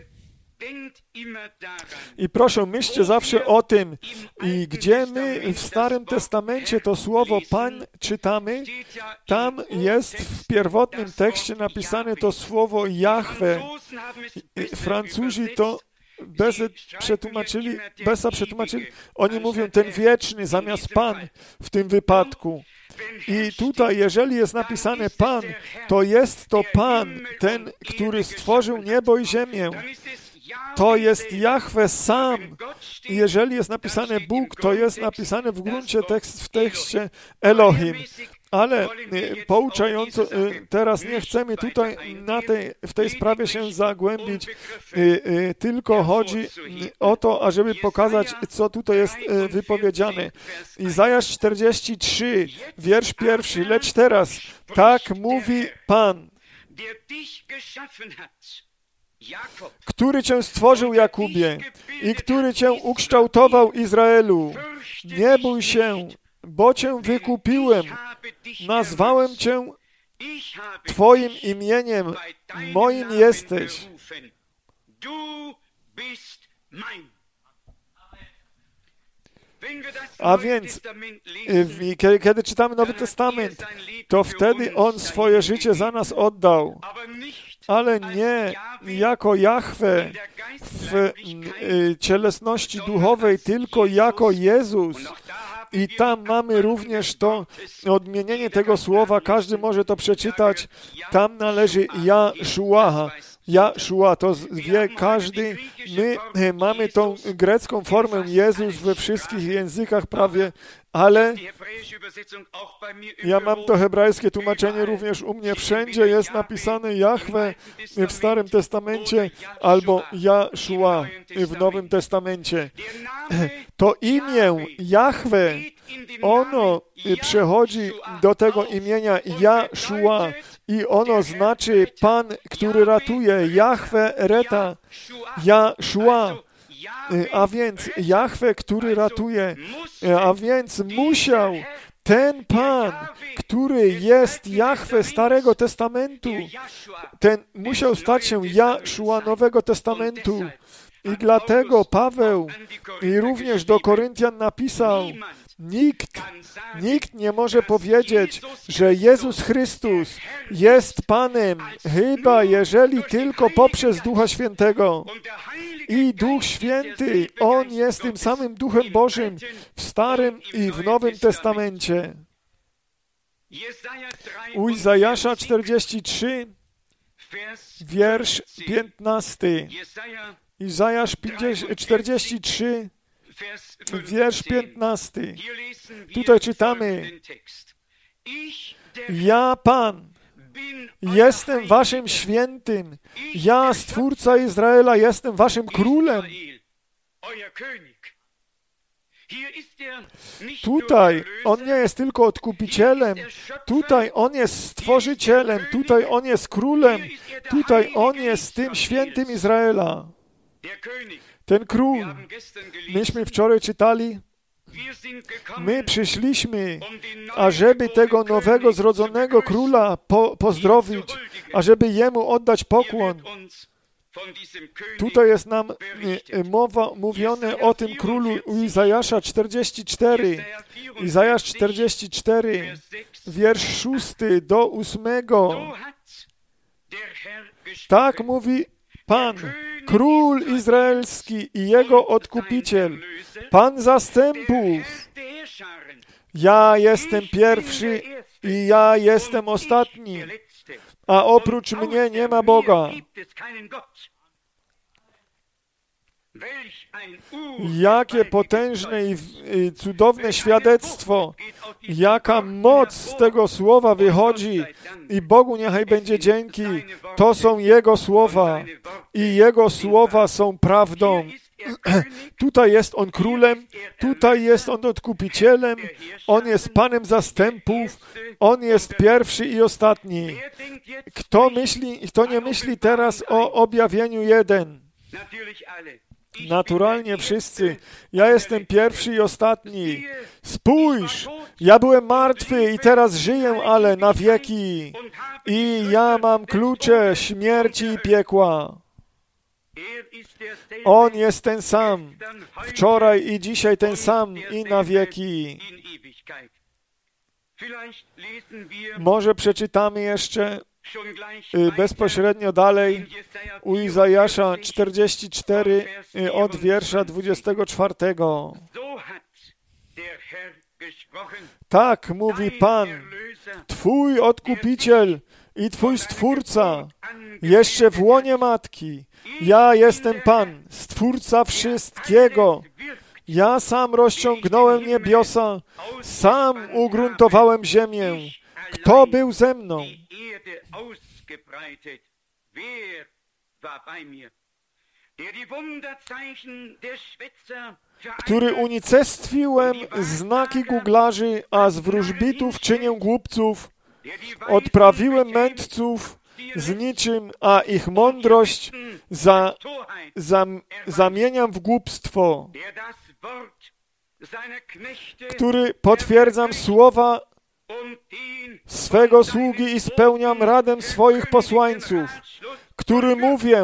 I proszę, myślcie zawsze o tym, i gdzie my w Starym Testamencie to słowo Pan czytamy, tam jest w pierwotnym tekście napisane to słowo Jahwe. Francuzi to Bezet przetłumaczyli, Besa przetłumaczyli, oni mówią ten wieczny zamiast Pan w tym wypadku. I tutaj, jeżeli jest napisane Pan, to jest to Pan, ten, który stworzył niebo i ziemię. To jest Jahwe sam. I jeżeli jest napisane Bóg, to jest napisane w gruncie tekst, w tekście Elohim. Ale pouczająco, teraz nie chcemy tutaj na tej, w tej sprawie się zagłębić, tylko chodzi o to, ażeby pokazać, co tutaj jest wypowiedziane. Izajasz czterdzieści trzy, wiersz pierwszy, lecz teraz, tak mówi Pan, który Cię stworzył, Jakubie, i który Cię ukształtował, Izraelu. Nie bój się, bo Cię wykupiłem, nazwałem Cię Twoim imieniem, moim jesteś. A więc, kiedy czytamy Nowy Testament, to wtedy On swoje życie za nas oddał, ale nie jako Jahwe w cielesności duchowej, tylko jako Jezus. I tam mamy również to odmienienie tego słowa, każdy może to przeczytać, tam należy Jaszua. Jaszua, to wie każdy. My mamy tą grecką formę Jezus we wszystkich językach prawie, ale ja mam to hebrajskie tłumaczenie również u mnie. Wszędzie jest napisane Jahwe w Starym Testamencie albo Jaszua w Nowym Testamencie. To imię Jahwe, ono przechodzi do tego imienia Jaszua i ono znaczy Pan, który ratuje. Jahwe Reta, Jaszua. A więc Jahwe, który ratuje, a więc musiał ten Pan, który jest Jahwe Starego Testamentu, ten musiał stać się Jaszua Nowego Testamentu. I dlatego Paweł i również do Koryntian napisał, Nikt, nikt nie może powiedzieć, że Jezus Chrystus jest Panem, chyba jeżeli tylko poprzez Ducha Świętego. I Duch Święty, On jest tym samym Duchem Bożym w Starym i w Nowym Testamencie. U Izajasza czterdziesty trzy, wiersz piętnasty. Izajasz czterdziesty trzy, wiersz piętnasty. Tutaj czytamy: Ja, Pan, jestem waszym świętym, ja, Stwórca Izraela, jestem waszym królem. Tutaj On nie jest tylko odkupicielem, tutaj On jest stworzycielem, tutaj On jest królem, tutaj On jest tym świętym Izraela. Ten król, myśmy wczoraj czytali, my przyszliśmy, ażeby tego nowego, zrodzonego króla po, pozdrowić, ażeby Jemu oddać pokłon. Tutaj jest nam mowa mówione o tym królu u Izajasza czterdziesty cztery. Izajasz czterdziesty cztery, wiersz szósty do ósmego. Tak mówi Pan, Król Izraelski i Jego Odkupiciel, Pan zastępów. Ja jestem pierwszy i ja jestem ostatni, a oprócz mnie nie ma Boga. Jakie potężne i cudowne świadectwo, jaka moc z tego słowa wychodzi i Bogu niechaj będzie dzięki. To są Jego słowa i Jego słowa są prawdą. Tutaj jest On królem, tutaj jest On odkupicielem, On jest Panem zastępów, On jest pierwszy i ostatni. Kto myśli, kto nie myśli teraz o objawieniu jeden? Naturalnie wszyscy. Ja jestem pierwszy i ostatni. Spójrz, ja byłem martwy i teraz żyję, ale na wieki. I ja mam klucze śmierci i piekła. On jest ten sam. Wczoraj i dzisiaj ten sam i na wieki. Może przeczytamy jeszcze bezpośrednio dalej u Izajasza czterdziesty cztery od wiersza dwudziestego czwartego. Tak mówi Pan, Twój Odkupiciel i Twój Stwórca, jeszcze w łonie matki. Ja jestem Pan, Stwórca wszystkiego. Ja sam rozciągnąłem niebiosa, sam ugruntowałem ziemię. Kto był ze mną? Który unicestwiłem znaki guglarzy, a z wróżbitów czynię głupców, odprawiłem mędrców z niczym, a ich mądrość za, za, zamieniam w głupstwo, który potwierdzam słowa swego sługi i spełniam radę swoich posłańców, który mówię,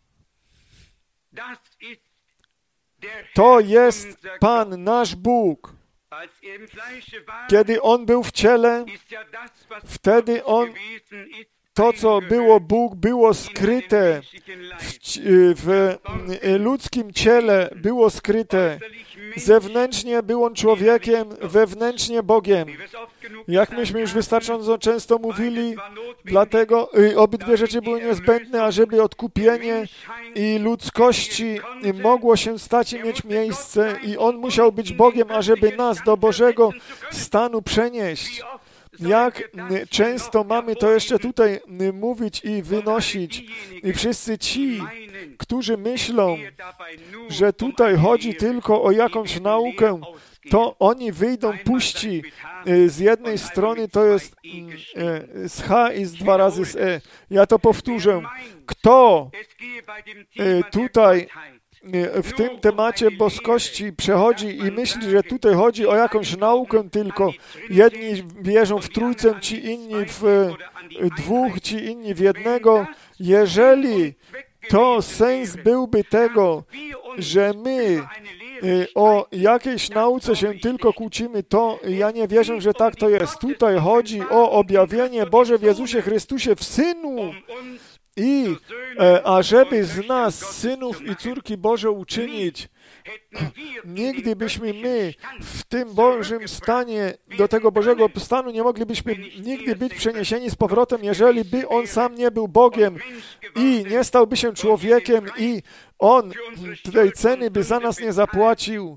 to jest Pan nasz Bóg. Kiedy On był w ciele, wtedy On to, co było Bóg, było skryte w, w ludzkim ciele, było skryte. Zewnętrznie był on człowiekiem, wewnętrznie Bogiem. Jak myśmy już wystarczająco często mówili, dlatego obydwie rzeczy były niezbędne, ażeby odkupienie i ludzkości mogło się stać i mieć miejsce. I On musiał być Bogiem, ażeby nas do Bożego stanu przenieść. Jak często mamy to jeszcze tutaj mówić i wynosić. I wszyscy ci, którzy myślą, że tutaj chodzi tylko o jakąś naukę, to oni wyjdą puści. Z jednej strony to jest z H i z dwa razy z E. Ja to powtórzę. Kto tutaj w tym temacie boskości przechodzi i myśli, że tutaj chodzi o jakąś naukę tylko. Jedni wierzą w trójcę, ci inni w dwóch, ci inni w jednego. Jeżeli to sens byłby tego, że my o jakiejś nauce się tylko kłócimy, to ja nie wierzę, że tak to jest. Tutaj chodzi o objawienie Boże w Jezusie Chrystusie, w Synu. I e, ażeby z nas, synów i córki Boże uczynić, nigdy byśmy my w tym Bożym stanie, do tego Bożego stanu nie moglibyśmy nigdy być przeniesieni z powrotem, jeżeli by On sam nie był Bogiem i nie stałby się człowiekiem i On tej ceny by za nas nie zapłacił.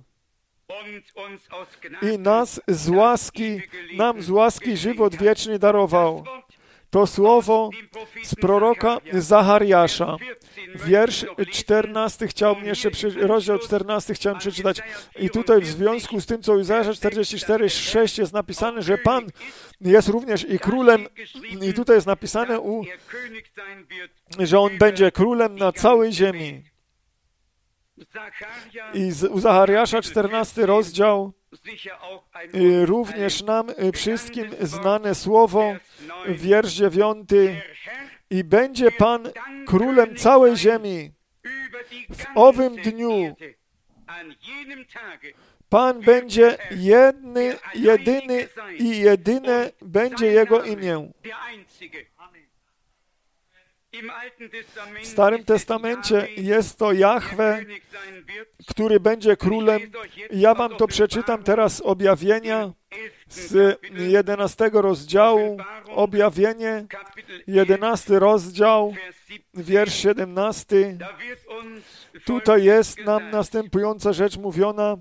I nas z łaski, nam z łaski żywot wieczny darował. To słowo z proroka Zachariasza. Wiersz czternasty chciałbym jeszcze, rozdział czternasty chciałem przeczytać. I tutaj w związku z tym, co Izajasza czterdzieści cztery, sześć jest napisane, że Pan jest również i królem. I tutaj jest napisane, u, że On będzie królem na całej ziemi. I z, u Zachariasza czternasty rozdział również nam wszystkim znane słowo, wiersz dziewiąty. I będzie Pan królem całej ziemi. W owym dniu Pan będzie jedny, jedyny i jedyne będzie Jego imię. W Starym Testamencie jest to Jahwe, który będzie królem. Ja wam to przeczytam teraz z Objawienia, z jedenastego rozdziału. Objawienie, jedenasty rozdział, wiersz siedemnasty. Tutaj jest nam następująca rzecz mówiona,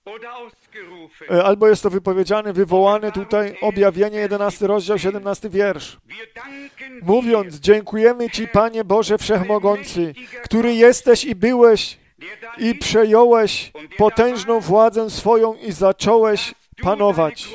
albo jest to wypowiedziane, wywołane tutaj, Objawienie, jedenasty rozdział, siedemnasty wiersz. Mówiąc, dziękujemy Ci, Panie Boże Wszechmogący, który jesteś i byłeś i przejąłeś potężną władzę swoją i zacząłeś panować.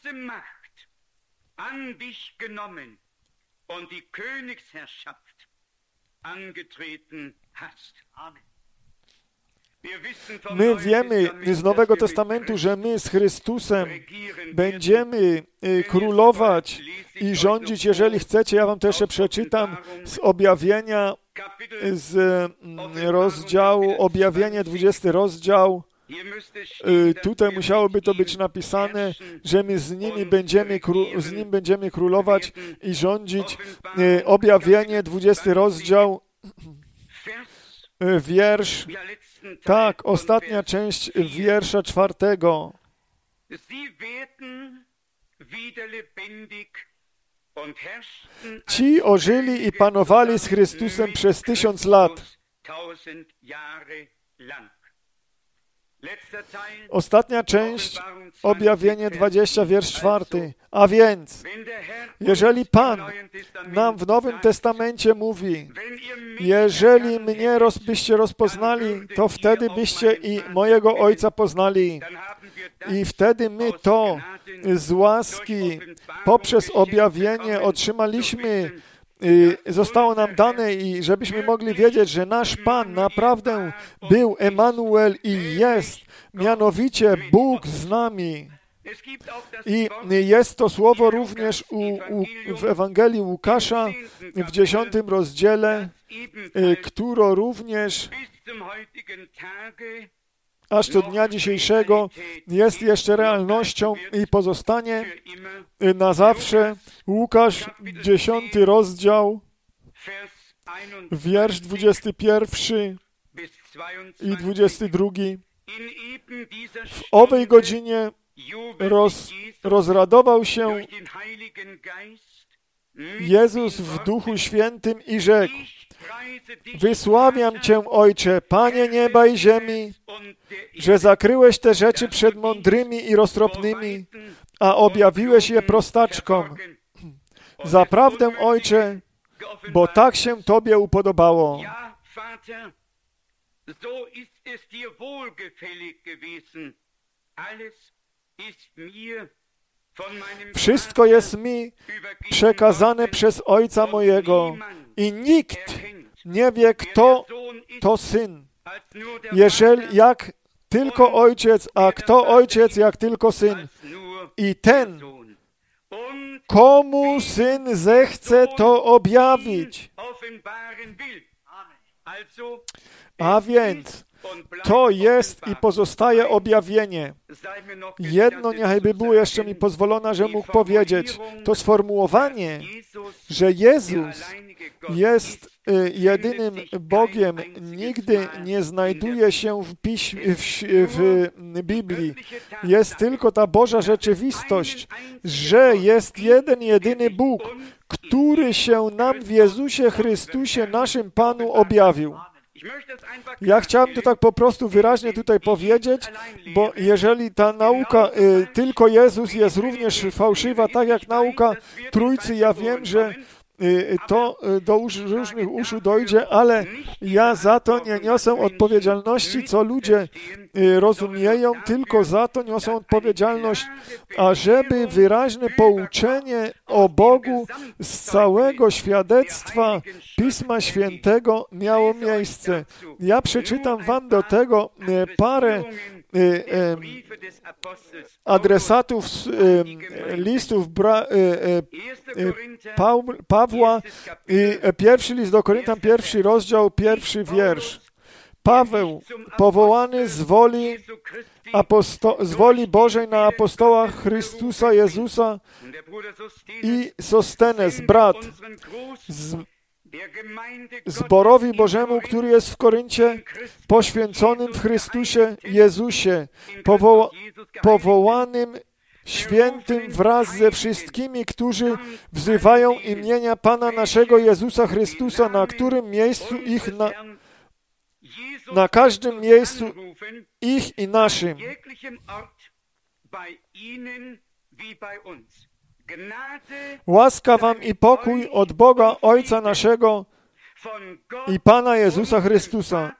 My wiemy z Nowego Testamentu, że my z Chrystusem będziemy królować i rządzić. Jeżeli chcecie, ja wam to jeszcze przeczytam z Objawienia, z rozdziału, Objawienie, dwudziesty rozdział. Tutaj musiałoby to być napisane, że my z nimi będziemy, z nim będziemy królować i rządzić. Objawienie, dwudziesty rozdział, wiersz, tak, ostatnia część wiersza czwartego. Ci ożyli i panowali z Chrystusem przez tysiąc lat. Ostatnia część, Objawienie dwadzieścia, wiersz czwarty. A więc, jeżeli Pan nam w Nowym Testamencie mówi, jeżeli mnie roz, byście rozpoznali, to wtedy byście i mojego Ojca poznali. I wtedy my to z łaski poprzez objawienie otrzymaliśmy, zostało nam dane i żebyśmy mogli wiedzieć, że nasz Pan naprawdę był Emanuel i jest, mianowicie Bóg z nami. I jest to słowo również u, u, w Ewangelii Łukasza w dziesiątym rozdziale, które również aż do dnia dzisiejszego jest jeszcze realnością i pozostanie na zawsze. Łukasz, dziesiąty rozdział, wiersz dwudziesty pierwszy i dwudziesty drugi. W owej godzinie roz, rozradował się Jezus w Duchu Świętym i rzekł: wysławiam Cię, Ojcze, Panie nieba i ziemi, że zakryłeś te rzeczy przed mądrymi i roztropnymi, a objawiłeś je prostaczkom. Zaprawdę, Ojcze, bo tak się Tobie upodobało. Wszystko jest mi przekazane przez Ojca mojego i nikt nie wie, kto to Syn, jeżeli jak tylko Ojciec, a kto Ojciec, jak tylko Syn. I ten, komu Syn zechce to objawić. A więc to jest i pozostaje objawienie. Jedno niechaj było jeszcze mi pozwolone, że mógł powiedzieć. To sformułowanie, że Jezus jest jedynym Bogiem, nigdy nie znajduje się w, piśm, w, w Biblii. Jest tylko ta Boża rzeczywistość, że jest jeden, jedyny Bóg, który się nam w Jezusie Chrystusie, naszym Panu, objawił. Ja chciałem to tak po prostu wyraźnie tutaj powiedzieć, bo jeżeli ta nauka y, tylko Jezus jest również fałszywa, tak jak nauka Trójcy, ja wiem, że y, to y, do usz, różnych uszu dojdzie, ale ja za to nie niosę odpowiedzialności, co ludzie y, rozumieją, tylko za to niosą odpowiedzialność, ażeby wyraźne pouczenie o Bogu z całego świadectwa Pisma Świętego miało miejsce. Ja przeczytam wam do tego parę adresatów listów Pawła i pierwszy list do Koryntian, pierwszy rozdział, pierwszy wiersz. Paweł, powołany z woli, aposto- z woli Bożej na apostoła Chrystusa Jezusa, i Sostenes, brat, z zborowi Bożemu, który jest w Koryncie, poświęconym w Chrystusie Jezusie, powoła- powołanym świętym wraz ze wszystkimi, którzy wzywają imienia Pana naszego Jezusa Chrystusa, na którym miejscu ich na, na każdym miejscu ich i naszym. Łaska wam i pokój od Boga Ojca naszego i Pana Jezusa Chrystusa.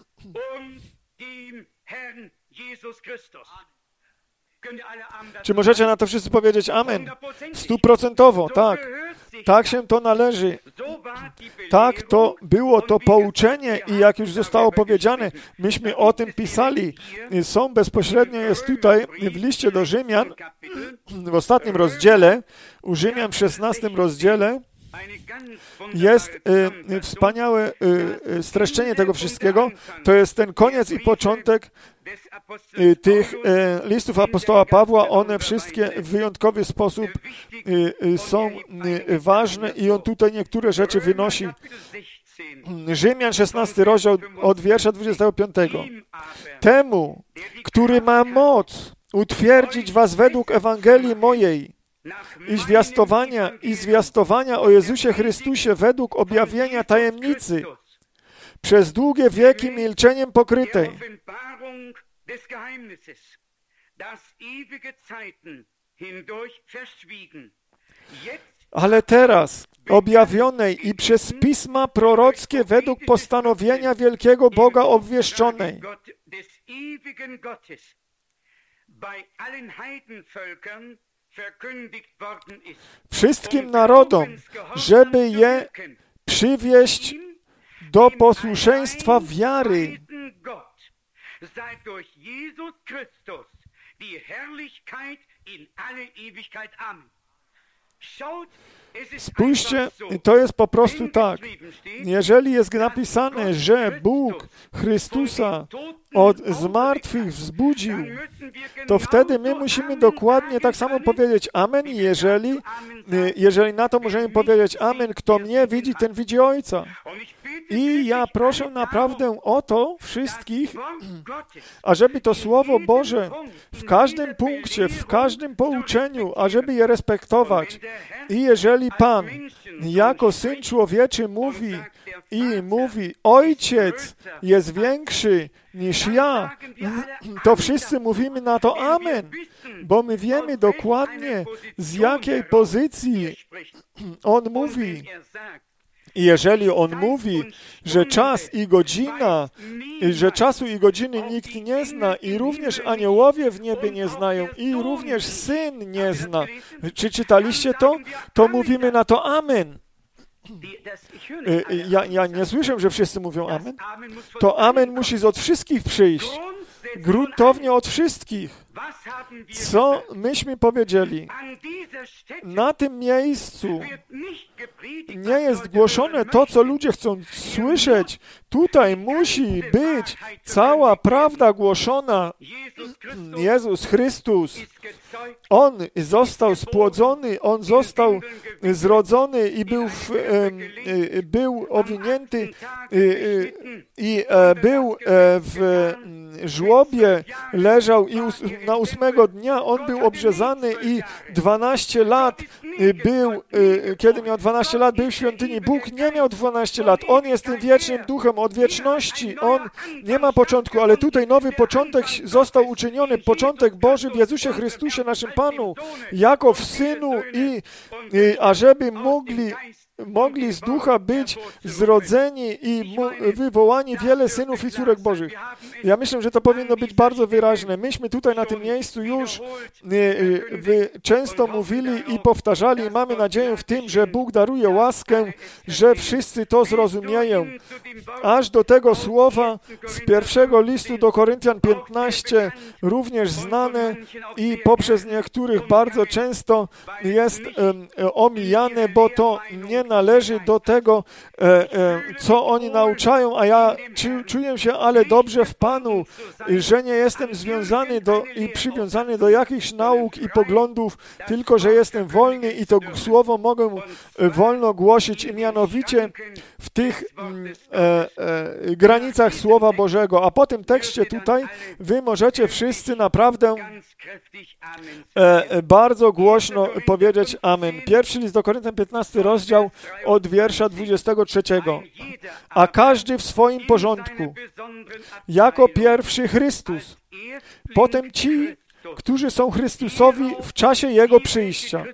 Czy możecie na to wszyscy powiedzieć amen? Stuprocentowo, tak. Tak się to należy. Tak to było to pouczenie i jak już zostało powiedziane, myśmy o tym pisali. Są bezpośrednio, jest tutaj w liście do Rzymian, w ostatnim rozdziale, u Rzymian w szesnastym rozdziale, jest y, wspaniałe y, streszczenie tego wszystkiego. To jest ten koniec i początek y, tych y, listów apostoła Pawła. One wszystkie w wyjątkowy sposób y, y, są y, ważne i on tutaj niektóre rzeczy wynosi. Rzymian szesnasty rozdział od wiersza dwudziestego piątego. Temu, który ma moc utwierdzić was według Ewangelii mojej, i zwiastowania, i zwiastowania o Jezusie Chrystusie według objawienia tajemnicy, przez długie wieki milczeniem pokrytej. Ale teraz objawionej i przez pisma prorockie według postanowienia wielkiego Boga obwieszczonej. Wszystkim narodom, żeby je przywieść do posłuszeństwa wiary. Spójrzcie, to jest po prostu tak. Jeżeli jest napisane, że Bóg Chrystusa od zmartwych wzbudził, to wtedy my musimy dokładnie tak samo powiedzieć amen. Jeżeli, jeżeli na to możemy powiedzieć amen, kto mnie widzi, ten widzi Ojca. I ja proszę naprawdę o to wszystkich, ażeby to Słowo Boże w każdym punkcie, w każdym pouczeniu, ażeby je respektować. I jeżeli Pan jako Syn Człowieczy mówi i mówi, Ojciec jest większy niż ja, to wszyscy mówimy na to amen, bo my wiemy dokładnie, z jakiej pozycji On mówi. I jeżeli On mówi, że czas i godzina, że czasu i godziny nikt nie zna i również aniołowie w niebie nie znają i również Syn nie zna. Czy czytaliście to? To mówimy na to amen. Ja, ja nie słyszę, że wszyscy mówią amen. To amen musi od wszystkich przyjść. Gruntownie od wszystkich. Co myśmy powiedzieli? Na tym miejscu nie jest głoszone to, co ludzie chcą słyszeć. Tutaj musi być cała prawda głoszona. Jezus Chrystus. On został spłodzony, On został zrodzony i był, w, był owinięty i był w żłobie, leżał i na ósmego dnia On był obrzezany i dwanaście lat był, kiedy miał dwanaście lat, był w świątyni. Bóg nie miał dwunastu lat. On jest tym wiecznym duchem od wieczności. On nie ma początku, ale tutaj nowy początek został uczyniony. Początek Boży w Jezusie Chrystusie, naszym Panu, jako w Synu i, i ażeby mogli mogli z ducha być zrodzeni i wywołani wiele synów i córek Bożych. Ja myślę, że to powinno być bardzo wyraźne. Myśmy tutaj na tym miejscu już wy często mówili i powtarzali, i mamy nadzieję w tym, że Bóg daruje łaskę, że wszyscy to zrozumieją. Aż do tego słowa z pierwszego listu do Koryntian piętnaście, również znane i poprzez niektórych bardzo często jest um, omijane, bo to nie należy do tego, e, e, co oni nauczają, a ja czuję się ale dobrze w Panu, że nie jestem związany do, i przywiązany do jakichś nauk i poglądów, tylko że jestem wolny i to słowo mogę wolno głosić i mianowicie w tych e, e, granicach Słowa Bożego. A po tym tekście tutaj wy możecie wszyscy naprawdę e, bardzo głośno powiedzieć amen. Pierwszy list do Koryntian, piętnasty rozdział od wiersza dwudziestego trzeciego. A każdy w swoim porządku. Jako pierwszy Chrystus. Potem ci, którzy są Chrystusowi w czasie Jego przyjścia.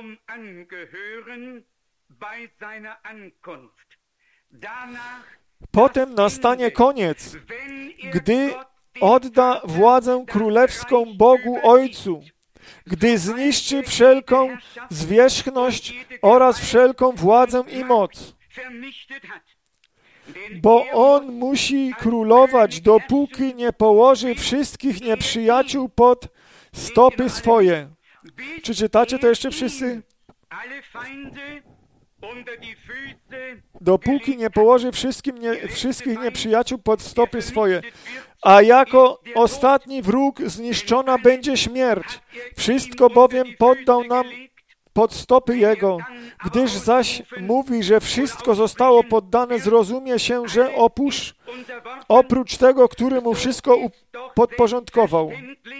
Potem nastanie koniec, gdy odda władzę królewską Bogu Ojcu, gdy zniszczy wszelką zwierzchność oraz wszelką władzę i moc. Bo On musi królować, dopóki nie położy wszystkich nieprzyjaciół pod stopy swoje. Czy czytacie to jeszcze wszyscy? Dopóki nie położy wszystkim nie, wszystkich nieprzyjaciół pod stopy swoje. A jako ostatni wróg zniszczona będzie śmierć. Wszystko bowiem poddał nam pod stopy Jego. Gdyż zaś mówi, że wszystko zostało poddane, zrozumie się, że opusz, oprócz tego, który mu wszystko podporządkował.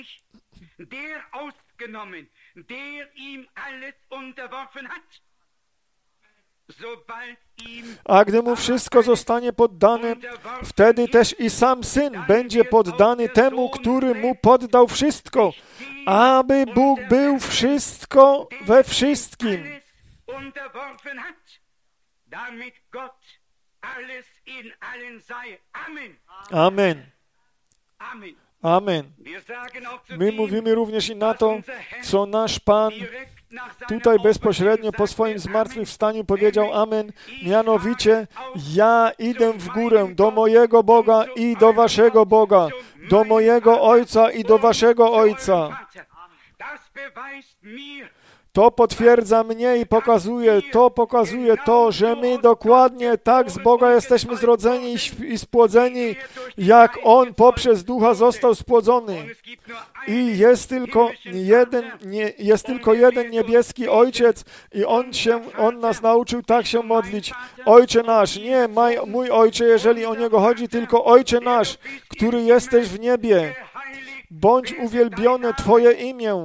A gdy mu wszystko zostanie poddane, wtedy też i sam Syn będzie poddany temu, który mu poddał wszystko, aby Bóg był wszystko we wszystkim. Amen. Amen. My mówimy również i na to, co nasz Pan tutaj bezpośrednio po swoim zmartwychwstaniu powiedział amen, mianowicie ja idę w górę do mojego Boga i do waszego Boga, do mojego Ojca i do waszego Ojca. To potwierdza mnie i pokazuje, to pokazuje to, że my dokładnie tak z Boga jesteśmy zrodzeni i spłodzeni, jak On poprzez Ducha został spłodzony. I jest tylko jeden, nie, jest tylko jeden niebieski Ojciec i On się, On nas nauczył tak się modlić. Ojcze nasz, nie maj, mój Ojcze, jeżeli o Niego chodzi, tylko Ojcze nasz, który jesteś w niebie. Bądź uwielbione Twoje imię.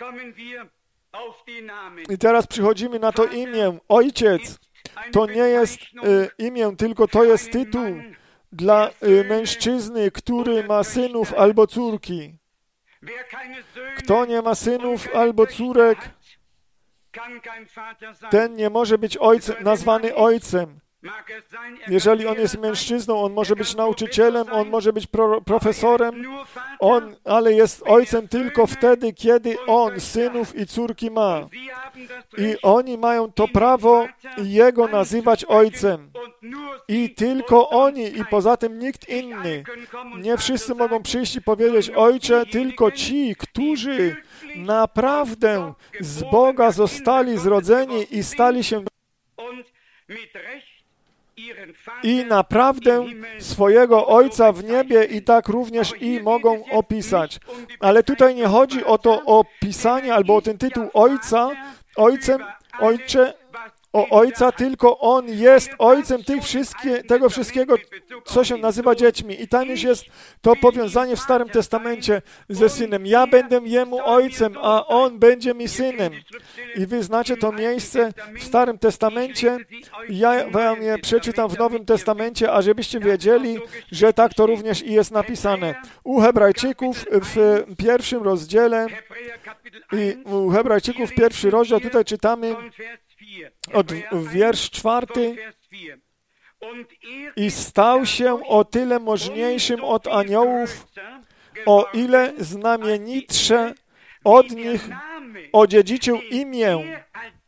I teraz przychodzimy na to imię. Ojciec to nie jest y, imię, tylko to jest tytuł dla y, mężczyzny, który ma synów albo córki. Kto nie ma synów albo córek, ten nie może być ojcem, nazwany ojcem. Jeżeli on jest mężczyzną, on może być nauczycielem, on może być pro, profesorem, on, ale jest ojcem tylko wtedy, kiedy on synów i córki ma. I oni mają to prawo jego nazywać ojcem. I tylko oni, i poza tym nikt inny. Nie wszyscy mogą przyjść i powiedzieć: Ojcze, tylko ci, którzy naprawdę z Boga zostali zrodzeni i stali się i naprawdę swojego Ojca w niebie i tak również i mogą opisać. Ale tutaj nie chodzi o to opisanie albo o ten tytuł Ojca, Ojcem, Ojcze, o Ojca, tylko On jest Ojcem tych wszystkie, tego wszystkiego, co się nazywa dziećmi. I tam już jest to powiązanie w Starym Testamencie ze Synem. Ja będę Jemu Ojcem, a On będzie mi Synem. I wy znacie to miejsce w Starym Testamencie. Ja wam je przeczytam w Nowym Testamencie, a żebyście wiedzieli, że tak to również i jest napisane. U Hebrajczyków w pierwszym rozdziale i u Hebrajczyków pierwszy rozdział, tutaj czytamy od wiersz czwarty. I stał się o tyle możniejszym od aniołów, o ile znamienitsze od nich odziedziczył imię.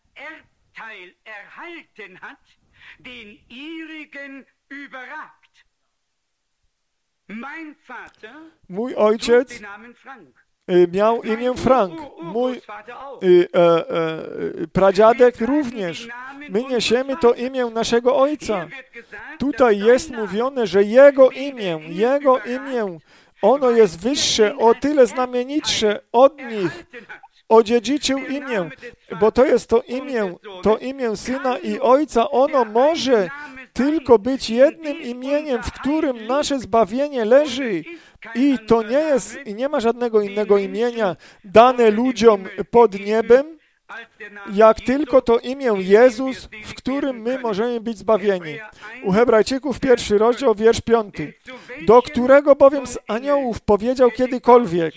Mój ojciec miał imię Frank. Mój y, e, e, pradziadek również. My niesiemy to imię naszego ojca. Tutaj jest mówione, że jego imię, jego imię, ono jest wyższe, o tyle znamienitsze od nich. Odziedziczył imię, bo to jest to imię, to imię Syna i Ojca. Ono może tylko być jednym imieniem, w którym nasze zbawienie leży. I to nie jest, i nie ma żadnego innego imienia dane ludziom pod niebem, jak tylko to imię Jezus, w którym my możemy być zbawieni. U Hebrajczyków pierwszy rozdział, wiersz piąty. Do którego bowiem z aniołów powiedział kiedykolwiek: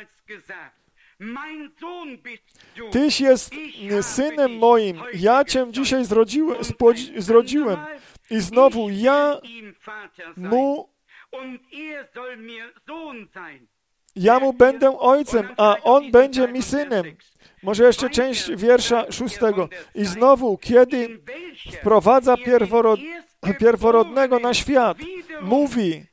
Tyś jest synem moim, ja Cię dzisiaj zrodziłem, zrodziłem. I znowu ja mu Ja mu będę ojcem, a on będzie mi synem. Może jeszcze część wiersza szóstego. I znowu, kiedy wprowadza pierworod, pierworodnego na świat, mówi: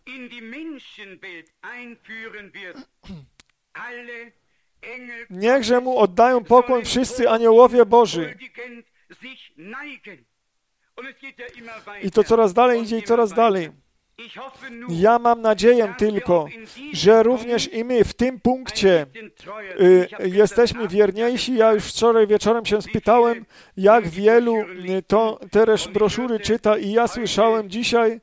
Niechże mu oddają pokłon wszyscy aniołowie Boży. I to coraz dalej idzie i coraz dalej. Ja mam nadzieję tylko, że również i my w tym punkcie y, jesteśmy wierniejsi. Ja już wczoraj wieczorem się spytałem, jak wielu y, to też broszury czyta i ja słyszałem dzisiaj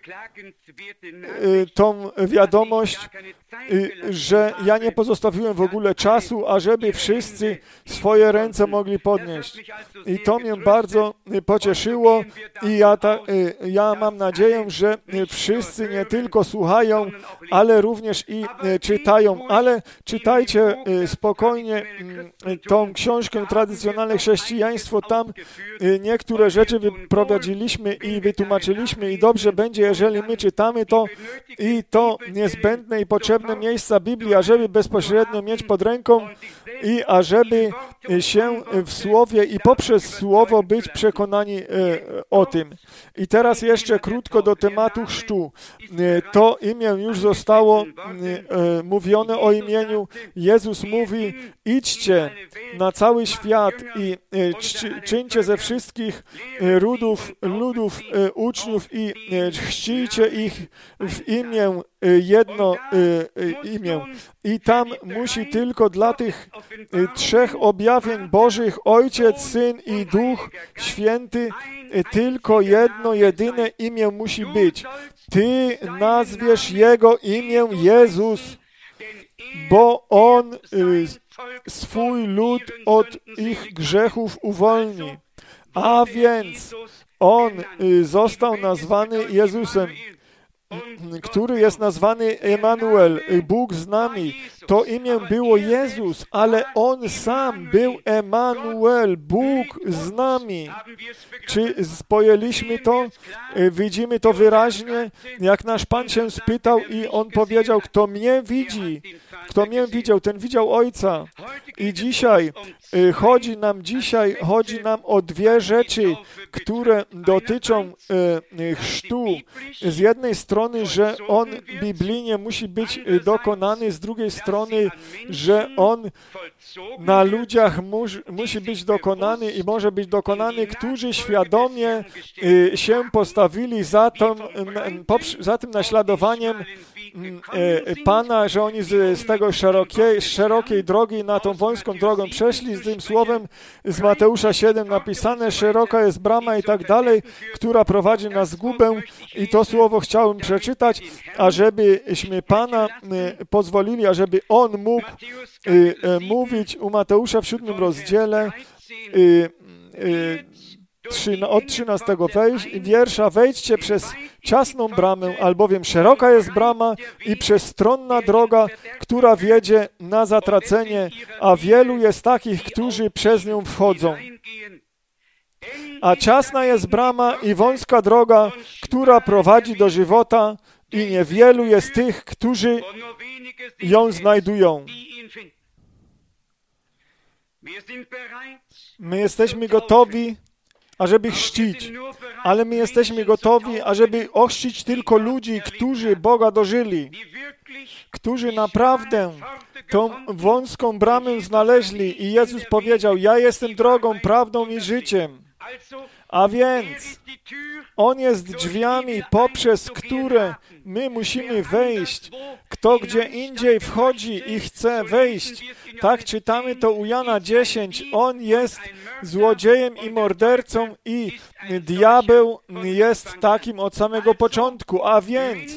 y, tą wiadomość, y, że ja nie pozostawiłem w ogóle czasu, ażeby wszyscy swoje ręce mogli podnieść. I to mnie bardzo y, pocieszyło i ja, ta, y, ja mam nadzieję, że y, wszyscy nie tylko słuchają, ale również i e, czytają. Ale czytajcie e, spokojnie e, tą książkę Tradycjonalne chrześcijaństwo. Tam e, niektóre rzeczy wyprowadziliśmy i wytłumaczyliśmy i dobrze będzie, jeżeli my czytamy to i to niezbędne i potrzebne miejsca Biblii, ażeby bezpośrednio mieć pod ręką i ażeby się w Słowie i poprzez Słowo być przekonani o tym. I teraz jeszcze krótko do tematu chrztu. To imię już zostało mówione o imieniu. Jezus mówi, idźcie na cały świat i czyńcie ze wszystkich ludów, ludów uczniów i chrzcijcie ich w imię, jedno imię. I tam musi tylko dla tych trzech objawień Bożych, Ojciec, Syn i Duch Święty, tylko jedno, jedyne imię musi być. Ty nazwiesz Jego imię Jezus, bo On swój lud od ich grzechów uwolni. A więc On został nazwany Jezusem, który jest nazwany Emanuel, Bóg z nami. To imię było Jezus, ale On sam był Emanuel, Bóg z nami. Czy spojęliśmy to? Widzimy to wyraźnie, jak nasz Pan się spytał i On powiedział, kto mnie widzi, kto mnie widział, ten widział Ojca. I dzisiaj, chodzi nam dzisiaj, chodzi nam o dwie rzeczy, które dotyczą chrztu. Z jednej strony, że on biblijnie musi być dokonany, z drugiej strony, że on na ludziach mus, musi być dokonany i może być dokonany, którzy świadomie się postawili za, tą, za tym naśladowaniem Pana, że oni z, z tego szerokiej, szerokiej drogi na tą wąską drogą przeszli, z tym słowem z Mateusza siedem napisane, szeroka jest brama i tak dalej, która prowadzi na zgubę, i to słowo chciałem przeczytać, ażebyśmy Pana pozwolili, ażeby On mógł mówić u Mateusza w siódmym rozdziale od trzynastego wiersza, wejdźcie przez ciasną bramę, albowiem szeroka jest brama i przestronna droga, która wiedzie na zatracenie, a wielu jest takich, którzy przez nią wchodzą. A ciasna jest brama i wąska droga, która prowadzi do żywota, i niewielu jest tych, którzy ją znajdują. My jesteśmy gotowi, ażeby chrzcić, ale my jesteśmy gotowi, ażeby ochrzcić tylko ludzi, którzy Boga dożyli, którzy naprawdę tą wąską bramę znaleźli i Jezus powiedział, ja jestem drogą, prawdą i życiem. A więc On jest drzwiami, poprzez które my musimy wejść. Kto gdzie indziej wchodzi i chce wejść. Tak czytamy to u Jana dziesięć. On jest złodziejem i mordercą i diabeł jest takim od samego początku. A więc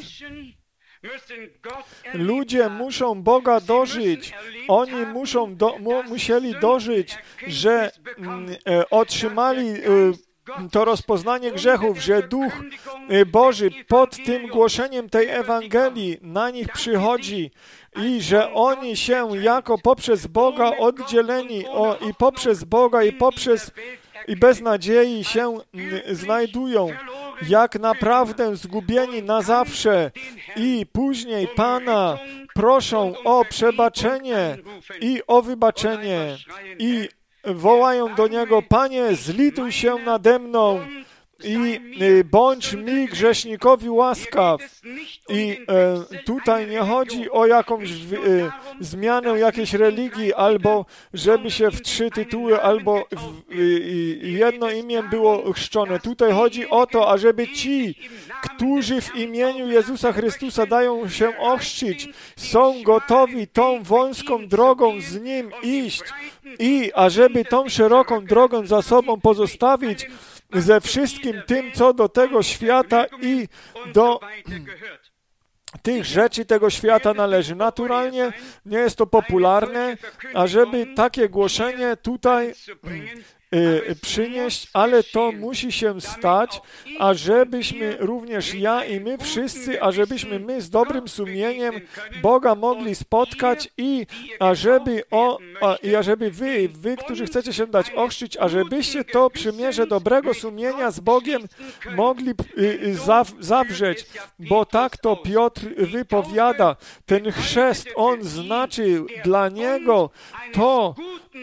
ludzie muszą Boga dożyć. Oni muszą do, mu, musieli dożyć, że mm, e, otrzymali e, to rozpoznanie grzechów, że Duch Boży pod tym głoszeniem tej Ewangelii na nich przychodzi i że oni się jako poprzez Boga oddzieleni o, i poprzez Boga i poprzez i bez nadziei się znajdują, jak naprawdę zgubieni na zawsze, i później Pana proszą o przebaczenie i o wybaczenie i wołają do Niego, Panie, zlituj się nade mną i bądź mi, grzesznikowi, łaskaw. I e, tutaj nie chodzi o jakąś e, zmianę jakiejś religii, albo żeby się w trzy tytuły, albo w, e, jedno imię było chrzczone. Tutaj chodzi o to, ażeby ci, którzy w imieniu Jezusa Chrystusa dają się ochrzcić, są gotowi tą wąską drogą z Nim iść i ażeby tą szeroką drogą za sobą pozostawić, ze wszystkim tym, co do tego świata i do tych rzeczy tego świata należy. Naturalnie nie jest to popularne, ażeby takie głoszenie tutaj przynieść, ale to musi się stać, ażebyśmy również ja i my wszyscy, ażebyśmy my z dobrym sumieniem Boga mogli spotkać i ażeby, o, a, i ażeby wy, wy, którzy chcecie się dać ochrzcić, ażebyście to przymierze dobrego sumienia z Bogiem mogli zaw, zawrzeć, bo tak to Piotr wypowiada. Ten chrzest, on znaczył dla niego to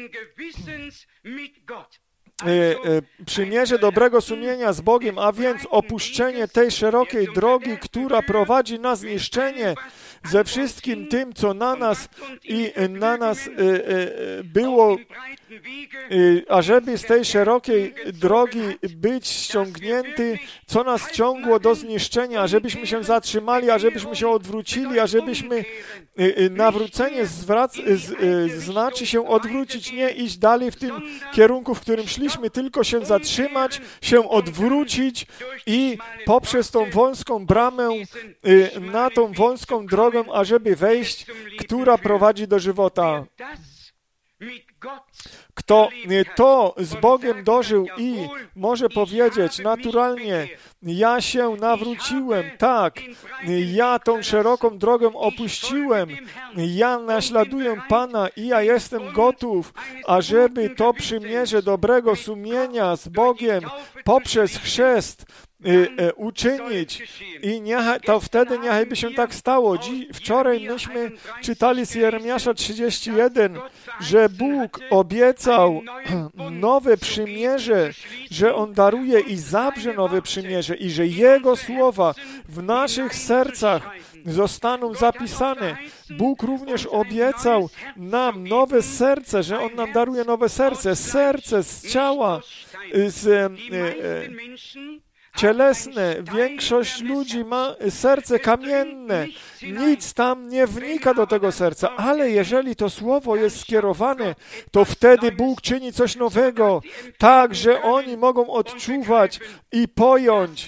E, e, przymierze dobrego sumienia z Bogiem, a więc opuszczenie tej szerokiej drogi, która prowadzi na zniszczenie ze wszystkim tym, co na nas i na nas e, e, było, e, ażeby z tej szerokiej drogi być ściągnięty, co nas ciągło do zniszczenia, ażebyśmy się zatrzymali, ażebyśmy się odwrócili, ażebyśmy e, e, nawrócenie zwrac, z, e, znaczy się odwrócić, nie iść dalej w tym kierunku, w którym szliśmy, tylko się zatrzymać, się odwrócić i poprzez tą wąską bramę e, na tą wąską drogę, ażeby wejść, która prowadzi do żywota. Kto to z Bogiem dożył i może powiedzieć naturalnie, ja się nawróciłem, tak, ja tą szeroką drogę opuściłem, ja naśladuję Pana i ja jestem gotów, ażeby to przymierze dobrego sumienia z Bogiem poprzez chrzest Y, y, uczynić i niechaj, to wtedy niechaj by się tak stało. Dziś, wczoraj myśmy czytali z Jeremiasza trzydzieści jeden, że Bóg obiecał nowe przymierze, że On daruje i zawrze nowe przymierze i że Jego słowa w naszych sercach zostaną zapisane. Bóg również obiecał nam nowe serce, że On nam daruje nowe serce, serce z ciała, z e, e, cielesne. Większość ludzi ma serce kamienne. Nic tam nie wnika do tego serca. Ale jeżeli to słowo jest skierowane, to wtedy Bóg czyni coś nowego, tak, że oni mogą odczuwać i pojąć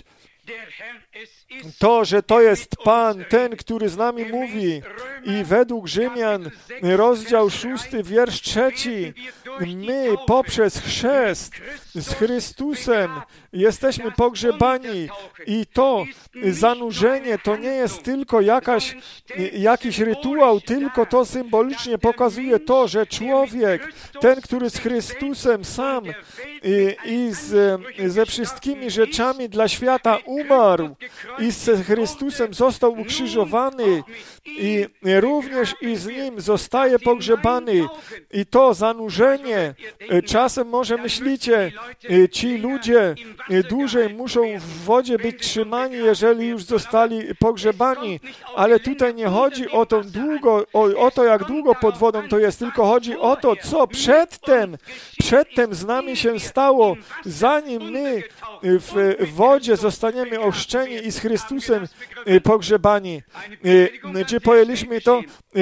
to, że to jest Pan, ten, który z nami mówi. I według Rzymian, rozdział szósty, wiersz trzeci, my poprzez chrzest z Chrystusem jesteśmy pogrzebani i to zanurzenie to nie jest tylko jakaś, jakiś rytuał, tylko to symbolicznie pokazuje to, że człowiek, ten, który z Chrystusem sam i, i z, ze wszystkimi rzeczami dla świata umarł i z Chrystusem został ukrzyżowany i również i z Nim zostaje pogrzebany. I to zanurzenie, czasem może myślicie, ci ludzie dłużej muszą w wodzie być trzymani, jeżeli już zostali pogrzebani, ale tutaj nie chodzi o to, długo, o, o to, jak długo pod wodą to jest, tylko chodzi o to, co przedtem, przedtem z nami się stało, zanim my w wodzie zostaniemy ochrzczeni i z Chrystusem pogrzebani. Czy pojęliśmy to?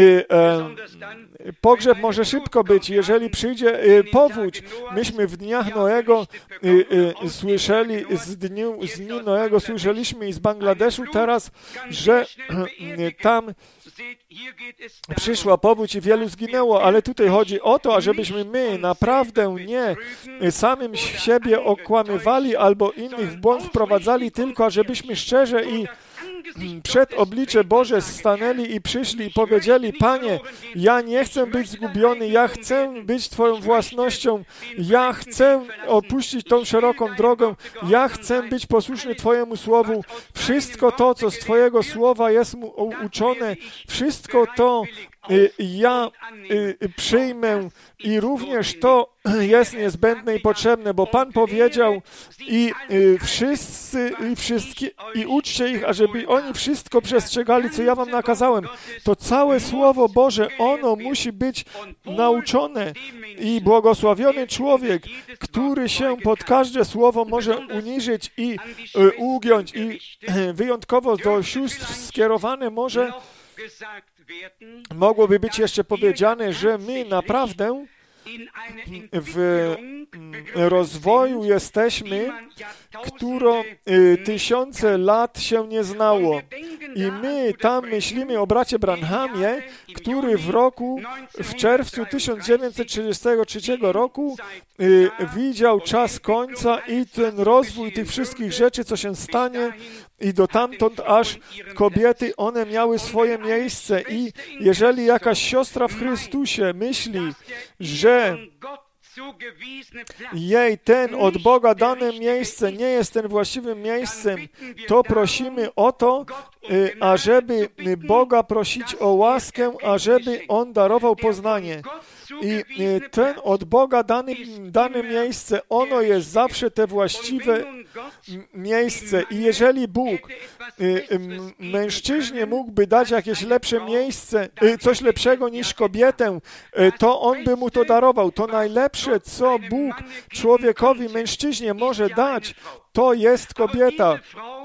Pogrzeb może szybko być, jeżeli przyjdzie powódź. Myśmy w dniach Noego słyszeli, z, dniu, z dni Noego słyszeliśmy i z Bangladeszu teraz, że tam przyszła powódź i wielu zginęło, ale tutaj chodzi o to, ażebyśmy my naprawdę nie samym siebie okłamywali albo innych w błąd wprowadzali, tylko ażebyśmy szczerze i przed oblicze Boże stanęli i przyszli i powiedzieli: Panie, ja nie chcę być zgubiony, ja chcę być Twoją własnością, ja chcę opuścić tą szeroką drogę, ja chcę być posłuszny Twojemu Słowu. Wszystko to, co z Twojego Słowa jest mu uczone, wszystko to ja przyjmę i również to jest niezbędne i potrzebne, bo Pan powiedział i wszyscy, i wszystkie, i uczcie ich, ażeby oni wszystko przestrzegali, co ja wam nakazałem. To całe Słowo Boże, ono musi być nauczone i błogosławiony człowiek, który się pod każde słowo może uniżyć i ugiąć i wyjątkowo do sióstr skierowane może mogłoby być jeszcze powiedziane, że my naprawdę w rozwoju jesteśmy, którą tysiące lat się nie znało. I my tam myślimy o bracie Branhamie, który w roku, w czerwcu tysiąc dziewięćset trzydziestego trzeciego roku y, widział czas końca i ten rozwój tych wszystkich rzeczy, co się stanie, i dotamtąd aż kobiety, one miały swoje miejsce. I jeżeli jakaś siostra w Chrystusie myśli, że jej ten od Boga dane miejsce nie jest tym właściwym miejscem, to prosimy o to, ażeby Boga prosić o łaskę, ażeby On darował poznanie. I ten od Boga dane, dane miejsce, ono jest zawsze te właściwe miejsce. I jeżeli Bóg mężczyźnie mógłby dać jakieś lepsze miejsce, coś lepszego niż kobietę, to On by mu to darował. To najlepsze, co Bóg człowiekowi, mężczyźnie może dać, to jest kobieta.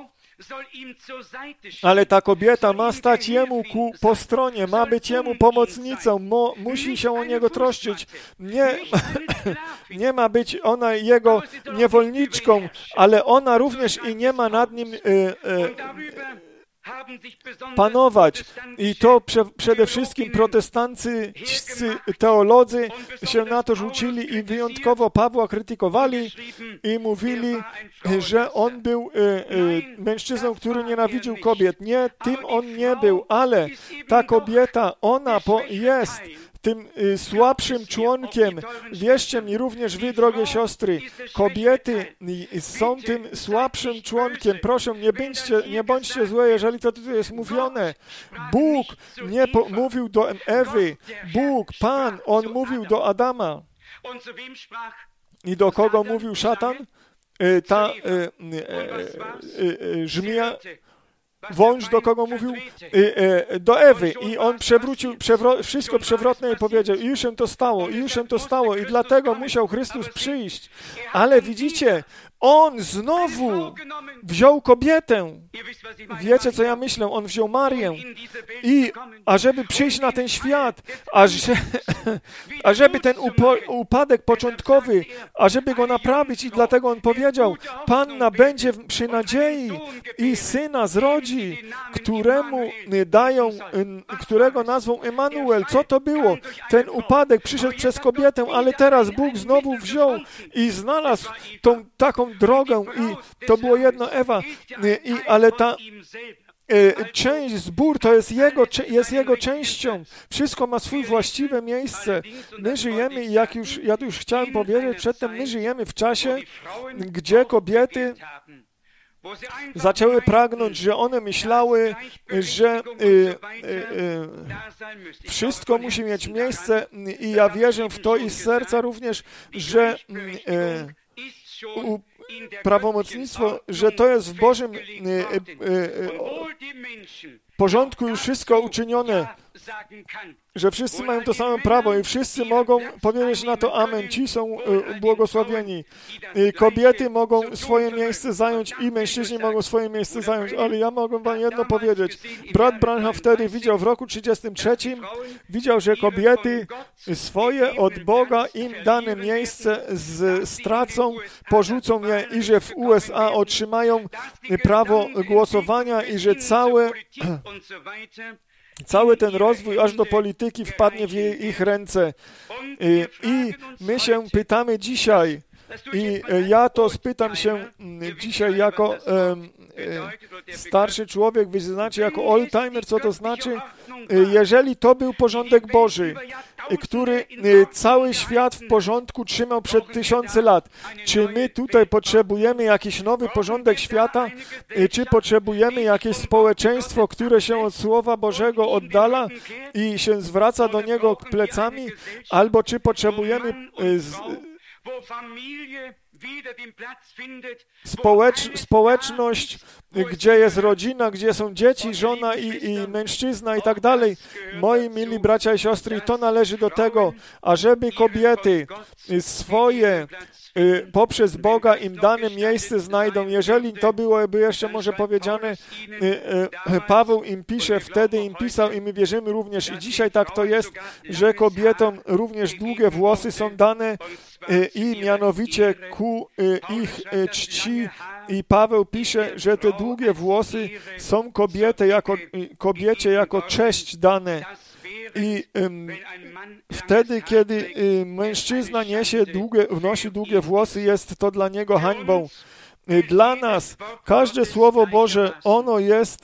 Ale ta kobieta ma stać jemu ku, po stronie, ma być jemu pomocnicą, mo, musi się o niego troszczyć. Nie, nie ma być ona jego niewolniczką, ale ona również i nie ma nad nim y, y, panować. I to prze, przede wszystkim protestanccy teolodzy się na to rzucili i wyjątkowo Pawła krytykowali i mówili, że on był y, y, mężczyzną, który nienawidził kobiet. Nie, tym on nie był, ale ta kobieta, ona po, jest tym y, słabszym członkiem. Wierzcie mi również wy, drogie siostry, kobiety y, są tym słabszym członkiem. Proszę, nie bądźcie, nie bądźcie złe, jeżeli to tutaj jest mówione. Bóg nie po, mówił do Ewy. Bóg, Pan, On mówił do Adama. I do kogo mówił szatan? Y, ta y, y, y, y, żmija. Wąż do kogo mówił? Do Ewy. I on przewrócił przewro- wszystko przewrotne i powiedział, i już się to stało, i już się to stało, i dlatego musiał Chrystus przyjść. Ale widzicie, On znowu wziął kobietę. Wiecie, co ja myślę? On wziął Marię. I ażeby przyjść na ten świat, aże, ażeby ten upo- upadek początkowy, ażeby go naprawić. I dlatego On powiedział, Panna będzie przy nadziei i syna zrodzi, któremu dają, którego nazwą Emanuel. Co to było? Ten upadek przyszedł przez kobietę, ale teraz Bóg znowu wziął i znalazł tą taką drogę i to było jedno Ewa, I, ale ta e, część, zbór to jest jego, jest jego częścią. Wszystko ma swój właściwe miejsce. My żyjemy, jak już, ja już chciałem powiedzieć przedtem, my żyjemy w czasie, gdzie kobiety zaczęły pragnąć, że one myślały, że y, y, y, wszystko musi mieć miejsce i ja wierzę w to i z serca również, że y, u, prawomocnictwo, że to jest w Bożym y, y, y, porządku już wszystko uczynione, że wszyscy mają to samo prawo i wszyscy mogą powiedzieć na to amen. Ci są y, błogosławieni. Y, kobiety mogą swoje miejsce zająć i mężczyźni mogą swoje miejsce zająć, ale ja mogę wam jedno powiedzieć. Brat Branham wtedy widział w roku trzydziestym trzecim, widział, że kobiety swoje od Boga im dane miejsce z, stracą, porzucą je i że w U S A otrzymają prawo głosowania i że całe Cały ten rozwój aż do polityki wpadnie w jej, ich ręce. I, I my się pytamy dzisiaj, i ja to spytam się dzisiaj jako e, e, starszy człowiek, wy znacie jako oldtimer, co to znaczy? Jeżeli to był porządek Boży, który cały świat w porządku trzymał przed tysiące lat, czy my tutaj potrzebujemy jakiś nowy porządek świata, czy potrzebujemy jakieś społeczeństwo, które się od Słowa Bożego oddala i się zwraca do Niego plecami, albo czy potrzebujemy z, Społecz, społeczność, gdzie jest rodzina, gdzie są dzieci, żona i, i mężczyzna i tak dalej. Moi mili bracia i siostry, to należy do tego, ażeby kobiety swoje poprzez Boga im dane miejsce znajdą. Jeżeli to byłoby jeszcze może powiedziane, Paweł im pisze, wtedy im pisał i my wierzymy również i dzisiaj tak to jest, że kobietom również długie włosy są dane i mianowicie ku ich czci. I Paweł pisze, że te długie włosy są kobiety jako, kobiecie jako cześć dane. I um, wtedy, kiedy y, mężczyzna niesie długie, wnosi długie włosy, jest to dla niego hańbą. Y, dla nas każde Słowo Boże, ono jest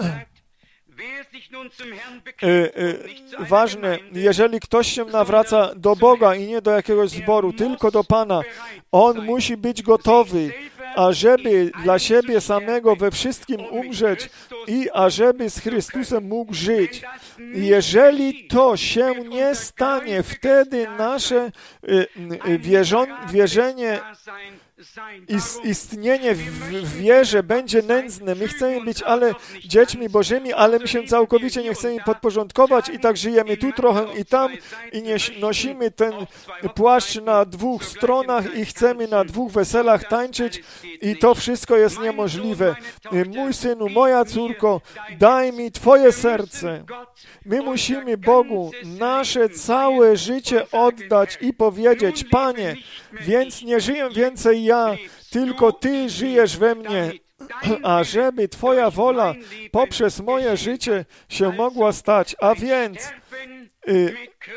y, y, ważne. Jeżeli ktoś się nawraca do Boga i nie do jakiegoś zboru, tylko do Pana, on musi być gotowy, ażeby dla siebie samego we wszystkim umrzeć i ażeby z Chrystusem mógł żyć. Jeżeli to się nie stanie, wtedy nasze wierzon, wierzenie istnienie w wierze będzie nędzne. My chcemy być ale dziećmi Bożymi, ale my się całkowicie nie chcemy podporządkować i tak żyjemy tu trochę i tam i nie nosimy ten płaszcz na dwóch stronach i chcemy na dwóch weselach tańczyć i to wszystko jest niemożliwe. Mój synu, moja córko, daj mi Twoje serce. My musimy Bogu nasze całe życie oddać i powiedzieć: Panie, więc nie żyję więcej ja, tylko Ty żyjesz we mnie, ażeby Twoja wola poprzez moje życie się mogła stać. A więc y,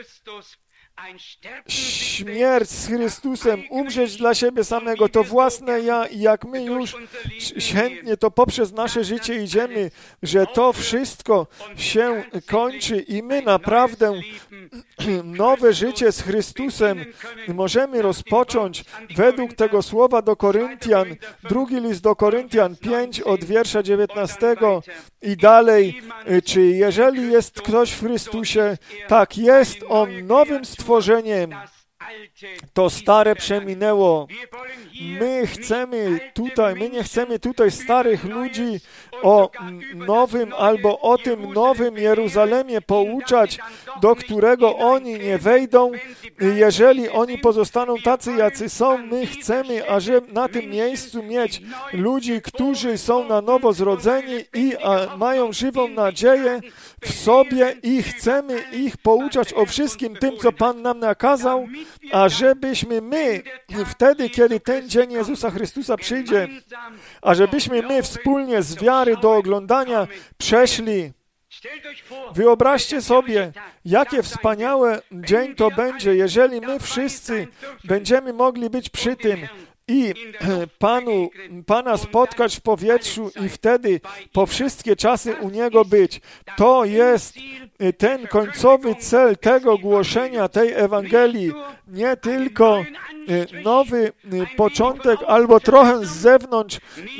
śmierć z Chrystusem, umrzeć dla siebie samego, to własne ja i jak my już chętnie to poprzez nasze życie idziemy, że to wszystko się kończy i my naprawdę nowe życie z Chrystusem możemy rozpocząć według tego słowa do Koryntian, drugi list do Koryntian pięć od wiersza dziewiętnastego i dalej, czy jeżeli jest ktoś w Chrystusie, tak jest on nowym stworzeniem, to stare przeminęło. My chcemy tutaj, my nie chcemy tutaj starych ludzi o nowym albo o tym nowym Jeruzalemie pouczać, do którego oni nie wejdą. Jeżeli oni pozostaną tacy, jacy są, my chcemy, ażeby na tym miejscu mieć ludzi, którzy są na nowo zrodzeni i a, mają żywą nadzieję w sobie i chcemy ich pouczać o wszystkim tym, co Pan nam nakazał, ażebyśmy my, wtedy, kiedy ten dzień Jezusa Chrystusa przyjdzie, ażebyśmy my wspólnie z wiary do oglądania przeszli. Wyobraźcie sobie, jakie wspaniałe dzień to będzie, jeżeli my wszyscy będziemy mogli być przy tym i Panu, Pana spotkać w powietrzu i wtedy po wszystkie czasy u Niego być. To jest ten końcowy cel tego głoszenia, tej Ewangelii. Nie tylko nowy początek albo trochę z zewnątrz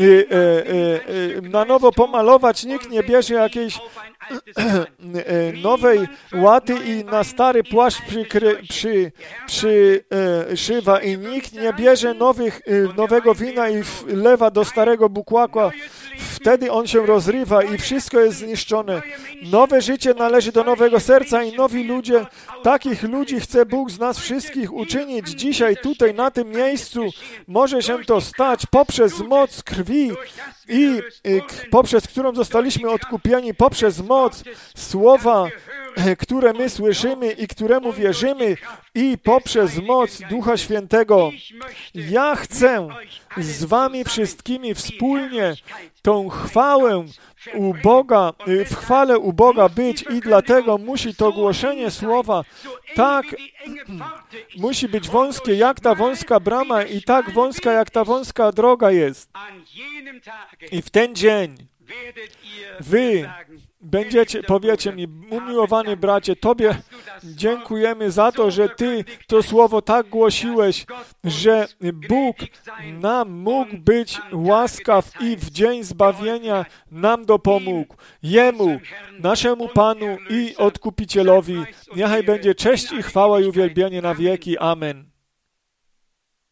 na nowo pomalować. Nikt nie bierze jakiejś nowej łaty i na stary płaszcz przykry, przy, przyszywa i nikt nie bierze nowych, nowego wina i wlewa do starego bukłaka. Wtedy on się rozrywa i wszystko jest zniszczone. Nowe życie należy do nowego serca i nowi ludzie, takich ludzi chce Bóg z nas wszystkich uczynić dzisiaj, tutaj, na tym miejscu. Może się to stać poprzez moc krwi i poprzez którą zostaliśmy odkupieni, poprzez moc słowa, które my słyszymy i któremu wierzymy i poprzez moc Ducha Świętego. Ja chcę z wami wszystkimi wspólnie tą chwałę u Boga, w chwale u Boga być i dlatego musi to głoszenie słowa tak musi być wąskie jak ta wąska brama i tak wąska jak ta wąska droga jest. I w ten dzień wy będziecie, powiecie mi: umiłowany bracie, Tobie dziękujemy za to, że Ty to słowo tak głosiłeś, że Bóg nam mógł być łaskaw i w dzień zbawienia nam dopomógł. Jemu, naszemu Panu i Odkupicielowi, niechaj będzie cześć i chwała i uwielbienie na wieki. Amen.